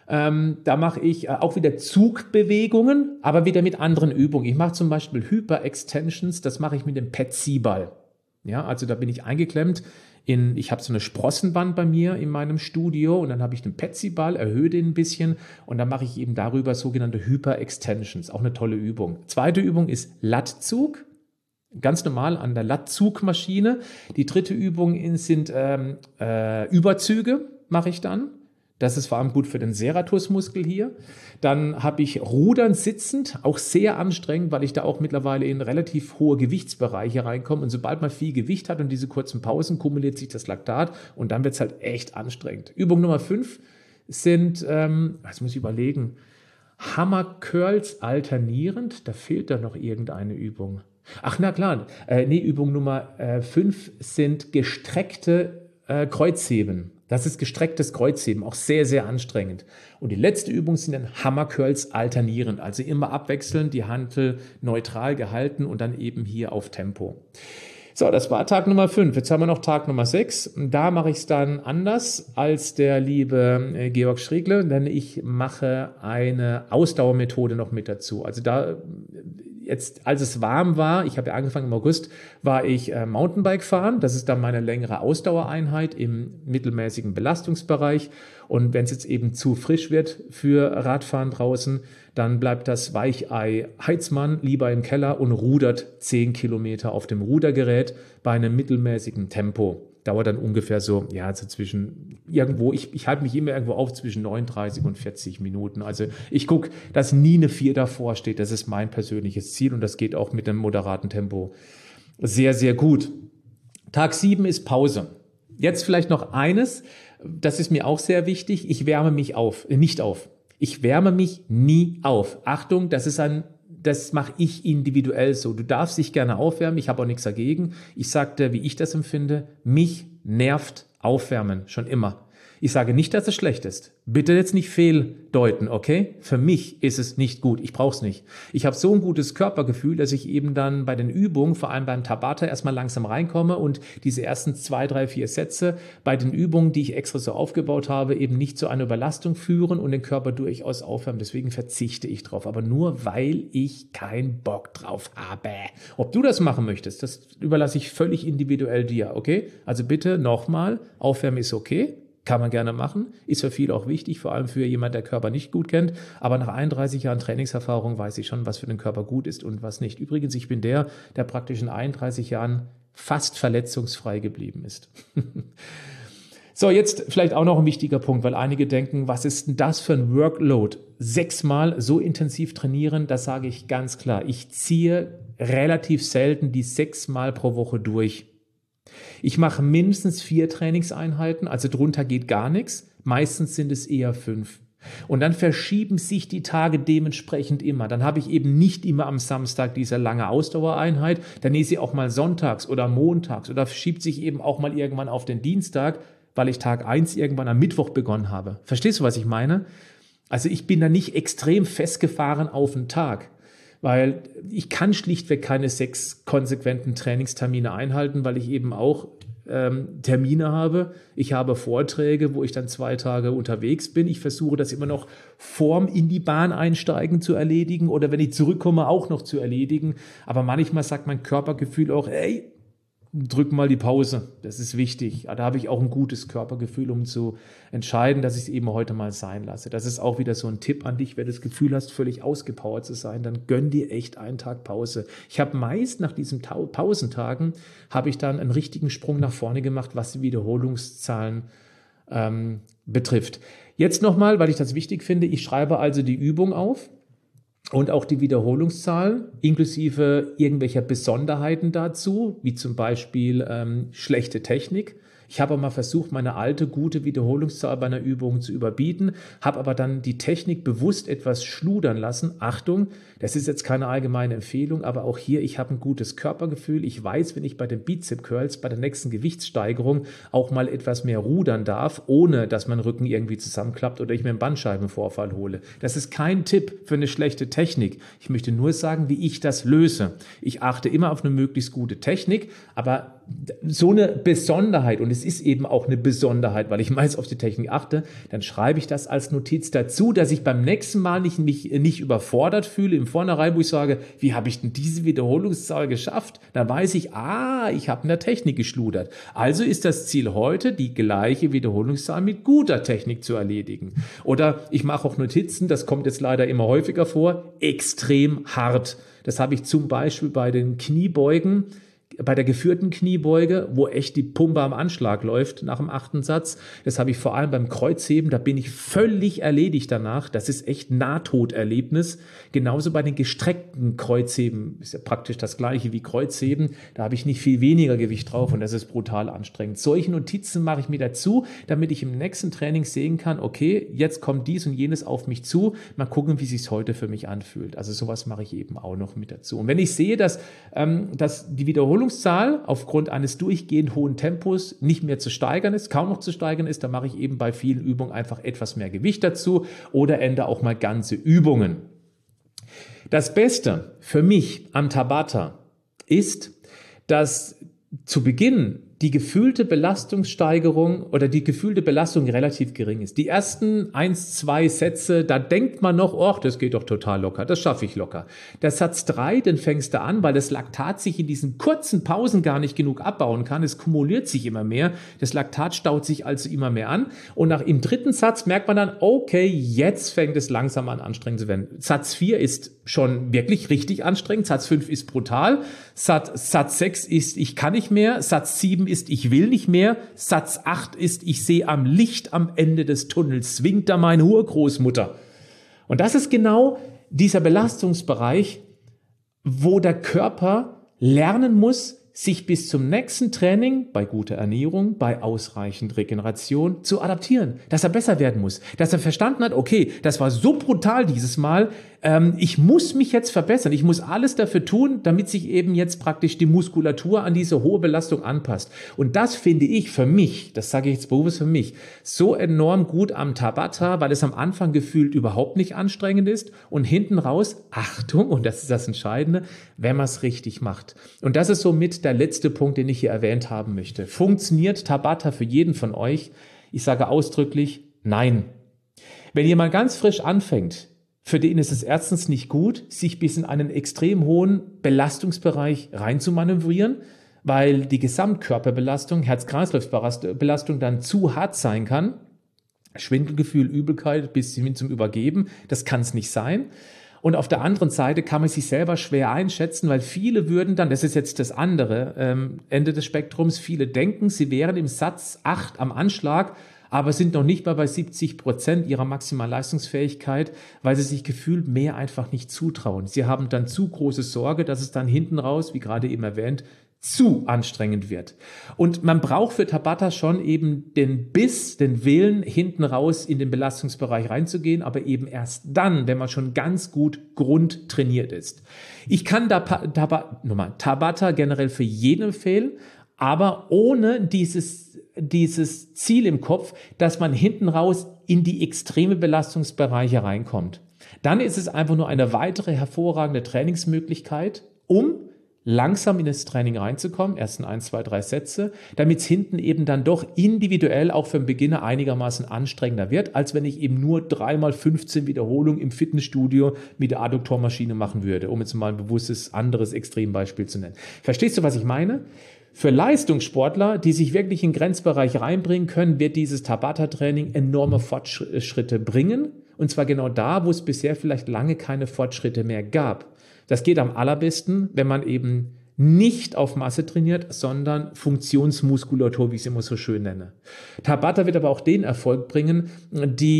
Da mache ich auch wieder Zugbewegungen, aber wieder mit anderen Übungen. Ich mache zum Beispiel Hyper-Extensions, das mache ich mit dem Petsy-Ball. Ja, also da bin ich eingeklemmt ich habe so eine Sprossenwand bei mir in meinem Studio und dann habe ich den Petsy-Ball, erhöhe den ein bisschen und dann mache ich eben darüber sogenannte Hyper-Extensions. Auch eine tolle Übung. Zweite Übung ist Lattzug. Ganz normal an der Lattzugmaschine. Die dritte Übung sind Überzüge, mache ich dann. Das ist vor allem gut für den Serratusmuskel hier. Dann habe ich Rudern sitzend, auch sehr anstrengend, weil ich da auch mittlerweile in relativ hohe Gewichtsbereiche reinkomme. Und sobald man viel Gewicht hat und diese kurzen Pausen, kumuliert sich das Laktat und dann wird es halt echt anstrengend. Übung Nummer 5 sind, jetzt muss ich überlegen, Hammer Curls alternierend. Da fehlt da noch irgendeine Übung. Ach, na klar. Übung Nummer 5 sind gestreckte Kreuzheben. Das ist gestrecktes Kreuzheben, auch sehr, sehr anstrengend. Und die letzte Übung sind dann Hammer Curls alternierend, also immer abwechselnd, die Hantel neutral gehalten und dann eben hier auf Tempo. So, das war Tag Nummer 5. Jetzt haben wir noch Tag Nummer 6. Da mache ich es dann anders als der liebe Georg Schriegle, denn ich mache eine Ausdauermethode noch mit dazu. Also da jetzt, als es warm war, ich habe ja angefangen im August, war ich Mountainbike fahren. Das ist dann meine längere Ausdauereinheit im mittelmäßigen Belastungsbereich. Und wenn es jetzt eben zu frisch wird für Radfahren draußen, dann bleibt das Weichei Heizmann lieber im Keller und rudert 10 Kilometer auf dem Rudergerät bei einem mittelmäßigen Tempo. Dauert dann ungefähr so, ja, so zwischen irgendwo, ich halte mich immer irgendwo auf zwischen 39 und 40 Minuten. Also ich gucke, dass nie eine 4 davor steht. Das ist mein persönliches Ziel und das geht auch mit einem moderaten Tempo sehr, sehr gut. Tag 7 ist Pause. Jetzt vielleicht noch eines, das ist mir auch sehr wichtig. Ich wärme mich nicht auf. Ich wärme mich nie auf. Achtung, das mache ich individuell so. Du darfst dich gerne aufwärmen, ich habe auch nichts dagegen. Ich sage dir, wie ich das empfinde, mich nervt Aufwärmen schon immer. Ich sage nicht, dass es schlecht ist. Bitte jetzt nicht fehldeuten, okay? Für mich ist es nicht gut. Ich brauche es nicht. Ich habe so ein gutes Körpergefühl, dass ich eben dann bei den Übungen, vor allem beim Tabata, erstmal langsam reinkomme und diese ersten 2, 3, 4 Sätze bei den Übungen, die ich extra so aufgebaut habe, eben nicht zu einer Überlastung führen und den Körper durchaus aufwärmen. Deswegen verzichte ich drauf. Aber nur, weil ich keinen Bock drauf habe. Ob du das machen möchtest, das überlasse ich völlig individuell dir, okay? Also bitte nochmal, Aufwärmen ist okay. Kann man gerne machen, ist für viele auch wichtig, vor allem für jemanden, der Körper nicht gut kennt. Aber nach 31 Jahren Trainingserfahrung weiß ich schon, was für den Körper gut ist und was nicht. Übrigens, ich bin der praktisch in 31 Jahren fast verletzungsfrei geblieben ist. So, jetzt vielleicht auch noch ein wichtiger Punkt, weil einige denken, was ist denn das für ein Workload? 6-mal so intensiv trainieren, das sage ich ganz klar. Ich ziehe relativ selten die 6-mal pro Woche durch. Ich mache mindestens 4 Trainingseinheiten, also drunter geht gar nichts. Meistens sind es eher 5. Und dann verschieben sich die Tage dementsprechend immer. Dann habe ich eben nicht immer am Samstag diese lange Ausdauereinheit. Dann ist sie auch mal sonntags oder montags oder schiebt sich eben auch mal irgendwann auf den Dienstag, weil ich Tag 1 irgendwann am Mittwoch begonnen habe. Verstehst du, was ich meine? Also ich bin da nicht extrem festgefahren auf den Tag. Weil ich kann schlichtweg keine 6 konsequenten Trainingstermine einhalten, weil ich eben auch Termine habe. Ich habe Vorträge, wo ich dann 2 Tage unterwegs bin. Ich versuche das immer noch vorm in die Bahn einsteigen zu erledigen oder wenn ich zurückkomme auch noch zu erledigen. Aber manchmal sagt mein Körpergefühl auch, ey, drück mal die Pause, das ist wichtig. Da habe ich auch ein gutes Körpergefühl, um zu entscheiden, dass ich es eben heute mal sein lasse. Das ist auch wieder so ein Tipp an dich, wenn du das Gefühl hast, völlig ausgepowert zu sein, dann gönn dir echt einen Tag Pause. Ich habe meist nach diesen Pausentagen, habe ich dann einen richtigen Sprung nach vorne gemacht, was die Wiederholungszahlen betrifft. Jetzt nochmal, weil ich das wichtig finde, ich schreibe also die Übung auf. Und auch die Wiederholungszahl inklusive irgendwelcher Besonderheiten dazu, wie zum Beispiel schlechte Technik. Ich habe mal versucht, meine alte, gute Wiederholungszahl bei einer Übung zu überbieten, habe aber dann die Technik bewusst etwas schludern lassen. Achtung, das ist jetzt keine allgemeine Empfehlung, aber auch hier, ich habe ein gutes Körpergefühl. Ich weiß, wenn ich bei den Bizep Curls, bei der nächsten Gewichtssteigerung auch mal etwas mehr rudern darf, ohne dass mein Rücken irgendwie zusammenklappt oder ich mir einen Bandscheibenvorfall hole. Das ist kein Tipp für eine schlechte Technik. Ich möchte nur sagen, wie ich das löse. Ich achte immer auf eine möglichst gute Technik, aber so eine Besonderheit, und es ist eben auch eine Besonderheit, weil ich meist auf die Technik achte, dann schreibe ich das als Notiz dazu, dass ich beim nächsten Mal mich nicht überfordert fühle im Vornherein, wo ich sage, wie habe ich denn diese Wiederholungszahl geschafft? Dann weiß ich, ich habe in der Technik geschludert. Also ist das Ziel heute, die gleiche Wiederholungszahl mit guter Technik zu erledigen. Oder ich mache auch Notizen, das kommt jetzt leider immer häufiger vor, extrem hart. Das habe ich zum Beispiel bei den Kniebeugen, bei der geführten Kniebeuge, wo echt die Pumpe am Anschlag läuft nach dem 8. Satz. Das habe ich vor allem beim Kreuzheben, da bin ich völlig erledigt danach. Das ist echt Nahtoderlebnis. Genauso bei den gestreckten Kreuzheben, ist ja praktisch das gleiche wie Kreuzheben. Da habe ich nicht viel weniger Gewicht drauf und das ist brutal anstrengend. Solche Notizen mache ich mir dazu, damit ich im nächsten Training sehen kann, okay, jetzt kommt dies und jenes auf mich zu. Mal gucken, wie es sich heute für mich anfühlt. Also sowas mache ich eben auch noch mit dazu. Und wenn ich sehe, dass die Wiederholungszahl aufgrund eines durchgehend hohen Tempos nicht mehr zu steigern ist, kaum noch zu steigern ist, dann mache ich eben bei vielen Übungen einfach etwas mehr Gewicht dazu oder ändere auch mal ganze Übungen. Das Beste für mich am Tabata ist, dass zu Beginn die gefühlte Belastungssteigerung oder die gefühlte Belastung relativ gering ist. Die ersten 1, 2 Sätze, da denkt man noch, das geht doch total locker, das schaffe ich locker. Der Satz 3, den fängst du an, weil das Laktat sich in diesen kurzen Pausen gar nicht genug abbauen kann. Es kumuliert sich immer mehr. Das Laktat staut sich also immer mehr an. Und im 3. Satz merkt man dann, okay, jetzt fängt es langsam an anstrengend zu werden. Satz 4 ist schon wirklich richtig anstrengend. Satz 5 ist brutal. Satz 6 ist, ich kann nicht mehr. Satz 7 ist, ich will nicht mehr. Satz 8 ist, ich sehe am Licht am Ende des Tunnels, winkt da meine Urgroßmutter. Und das ist genau dieser Belastungsbereich, wo der Körper lernen muss, sich bis zum nächsten Training bei guter Ernährung, bei ausreichend Regeneration zu adaptieren, dass er besser werden muss, dass er verstanden hat, okay, das war so brutal dieses Mal, ich muss mich jetzt verbessern, ich muss alles dafür tun, damit sich eben jetzt praktisch die Muskulatur an diese hohe Belastung anpasst. Und das finde ich für mich, das sage ich jetzt bewusst für mich, so enorm gut am Tabata, weil es am Anfang gefühlt überhaupt nicht anstrengend ist und hinten raus, Achtung, und das ist das Entscheidende, wenn man es richtig macht. Und das ist somit der letzte Punkt, den ich hier erwähnt haben möchte. Funktioniert Tabata für jeden von euch? Ich sage ausdrücklich nein. Wenn jemand ganz frisch anfängt, für den ist es erstens nicht gut, sich bis in einen extrem hohen Belastungsbereich reinzumanövrieren, weil die Gesamtkörperbelastung, Herz-Kreislauf-Belastung dann zu hart sein kann. Schwindelgefühl, Übelkeit bis hin zum Übergeben, das kann es nicht sein. Und auf der anderen Seite kann man sich selber schwer einschätzen, weil viele würden dann, das ist jetzt das andere Ende des Spektrums, viele denken, sie wären im Satz 8 am Anschlag, aber sind noch nicht mal bei 70% ihrer maximalen Leistungsfähigkeit, weil sie sich gefühlt mehr einfach nicht zutrauen. Sie haben dann zu große Sorge, dass es dann hinten raus, wie gerade eben erwähnt, zu anstrengend wird. Und man braucht für Tabata schon eben den Biss, den Willen, hinten raus in den Belastungsbereich reinzugehen, aber eben erst dann, wenn man schon ganz gut grundtrainiert ist. Ich kann Tabata generell für jeden empfehlen, aber ohne dieses Ziel im Kopf, dass man hinten raus in die extreme Belastungsbereiche reinkommt. Dann ist es einfach nur eine weitere hervorragende Trainingsmöglichkeit, um langsam in das Training reinzukommen, ersten 1, 2, 3 Sätze, damit es hinten eben dann doch individuell auch für einen Beginner einigermaßen anstrengender wird, als wenn ich eben nur 3x15 Wiederholungen im Fitnessstudio mit der Adduktormaschine machen würde, um jetzt mal ein bewusstes anderes Extrembeispiel zu nennen. Verstehst du, was ich meine? Für Leistungssportler, die sich wirklich in den Grenzbereich reinbringen können, wird dieses Tabata-Training enorme Fortschritte bringen. Und zwar genau da, wo es bisher vielleicht lange keine Fortschritte mehr gab. Das geht am allerbesten, wenn man eben nicht auf Masse trainiert, sondern Funktionsmuskulatur, wie ich es immer so schön nenne. Tabata wird aber auch den Erfolg bringen, die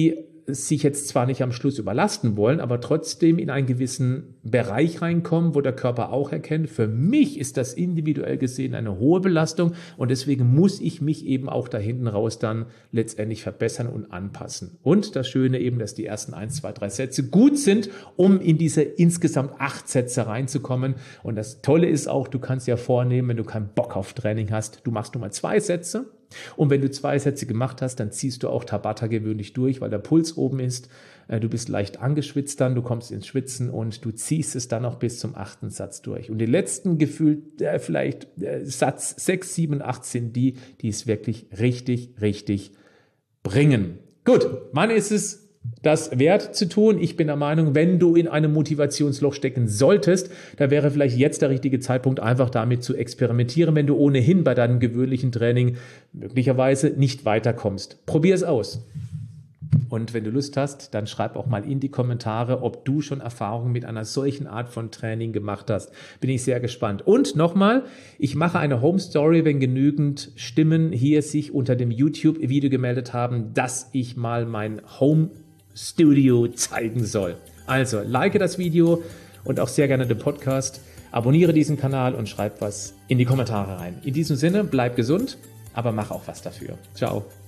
sich jetzt zwar nicht am Schluss überlasten wollen, aber trotzdem in einen gewissen Bereich reinkommen, wo der Körper auch erkennt, für mich ist das individuell gesehen eine hohe Belastung und deswegen muss ich mich eben auch da hinten raus dann letztendlich verbessern und anpassen. Und das Schöne eben, dass die ersten 1, 2, 3 Sätze gut sind, um in diese insgesamt 8 Sätze reinzukommen. Und das Tolle ist auch, du kannst ja vornehmen, wenn du keinen Bock auf Training hast, du machst nur mal 2 Sätze. Und wenn du 2 Sätze gemacht hast, dann ziehst du auch Tabata gewöhnlich durch, weil der Puls oben ist. Du bist leicht angeschwitzt dann, du kommst ins Schwitzen und du ziehst es dann auch bis zum 8. Satz durch. Und die letzten gefühlt vielleicht Satz 6, 7, 8 sind die es wirklich richtig, richtig bringen. Gut, wann ist es das wert zu tun? Ich bin der Meinung, wenn du in einem Motivationsloch stecken solltest, da wäre vielleicht jetzt der richtige Zeitpunkt, einfach damit zu experimentieren, wenn du ohnehin bei deinem gewöhnlichen Training möglicherweise nicht weiterkommst. Probier es aus. Und wenn du Lust hast, dann schreib auch mal in die Kommentare, ob du schon Erfahrungen mit einer solchen Art von Training gemacht hast. Bin ich sehr gespannt. Und nochmal, ich mache eine Home Story, wenn genügend Stimmen hier sich unter dem YouTube-Video gemeldet haben, dass ich mal mein Home Studio zeigen soll. Also, like das Video und auch sehr gerne den Podcast. Abonniere diesen Kanal und schreib was in die Kommentare rein. In diesem Sinne, bleib gesund, aber mach auch was dafür. Ciao.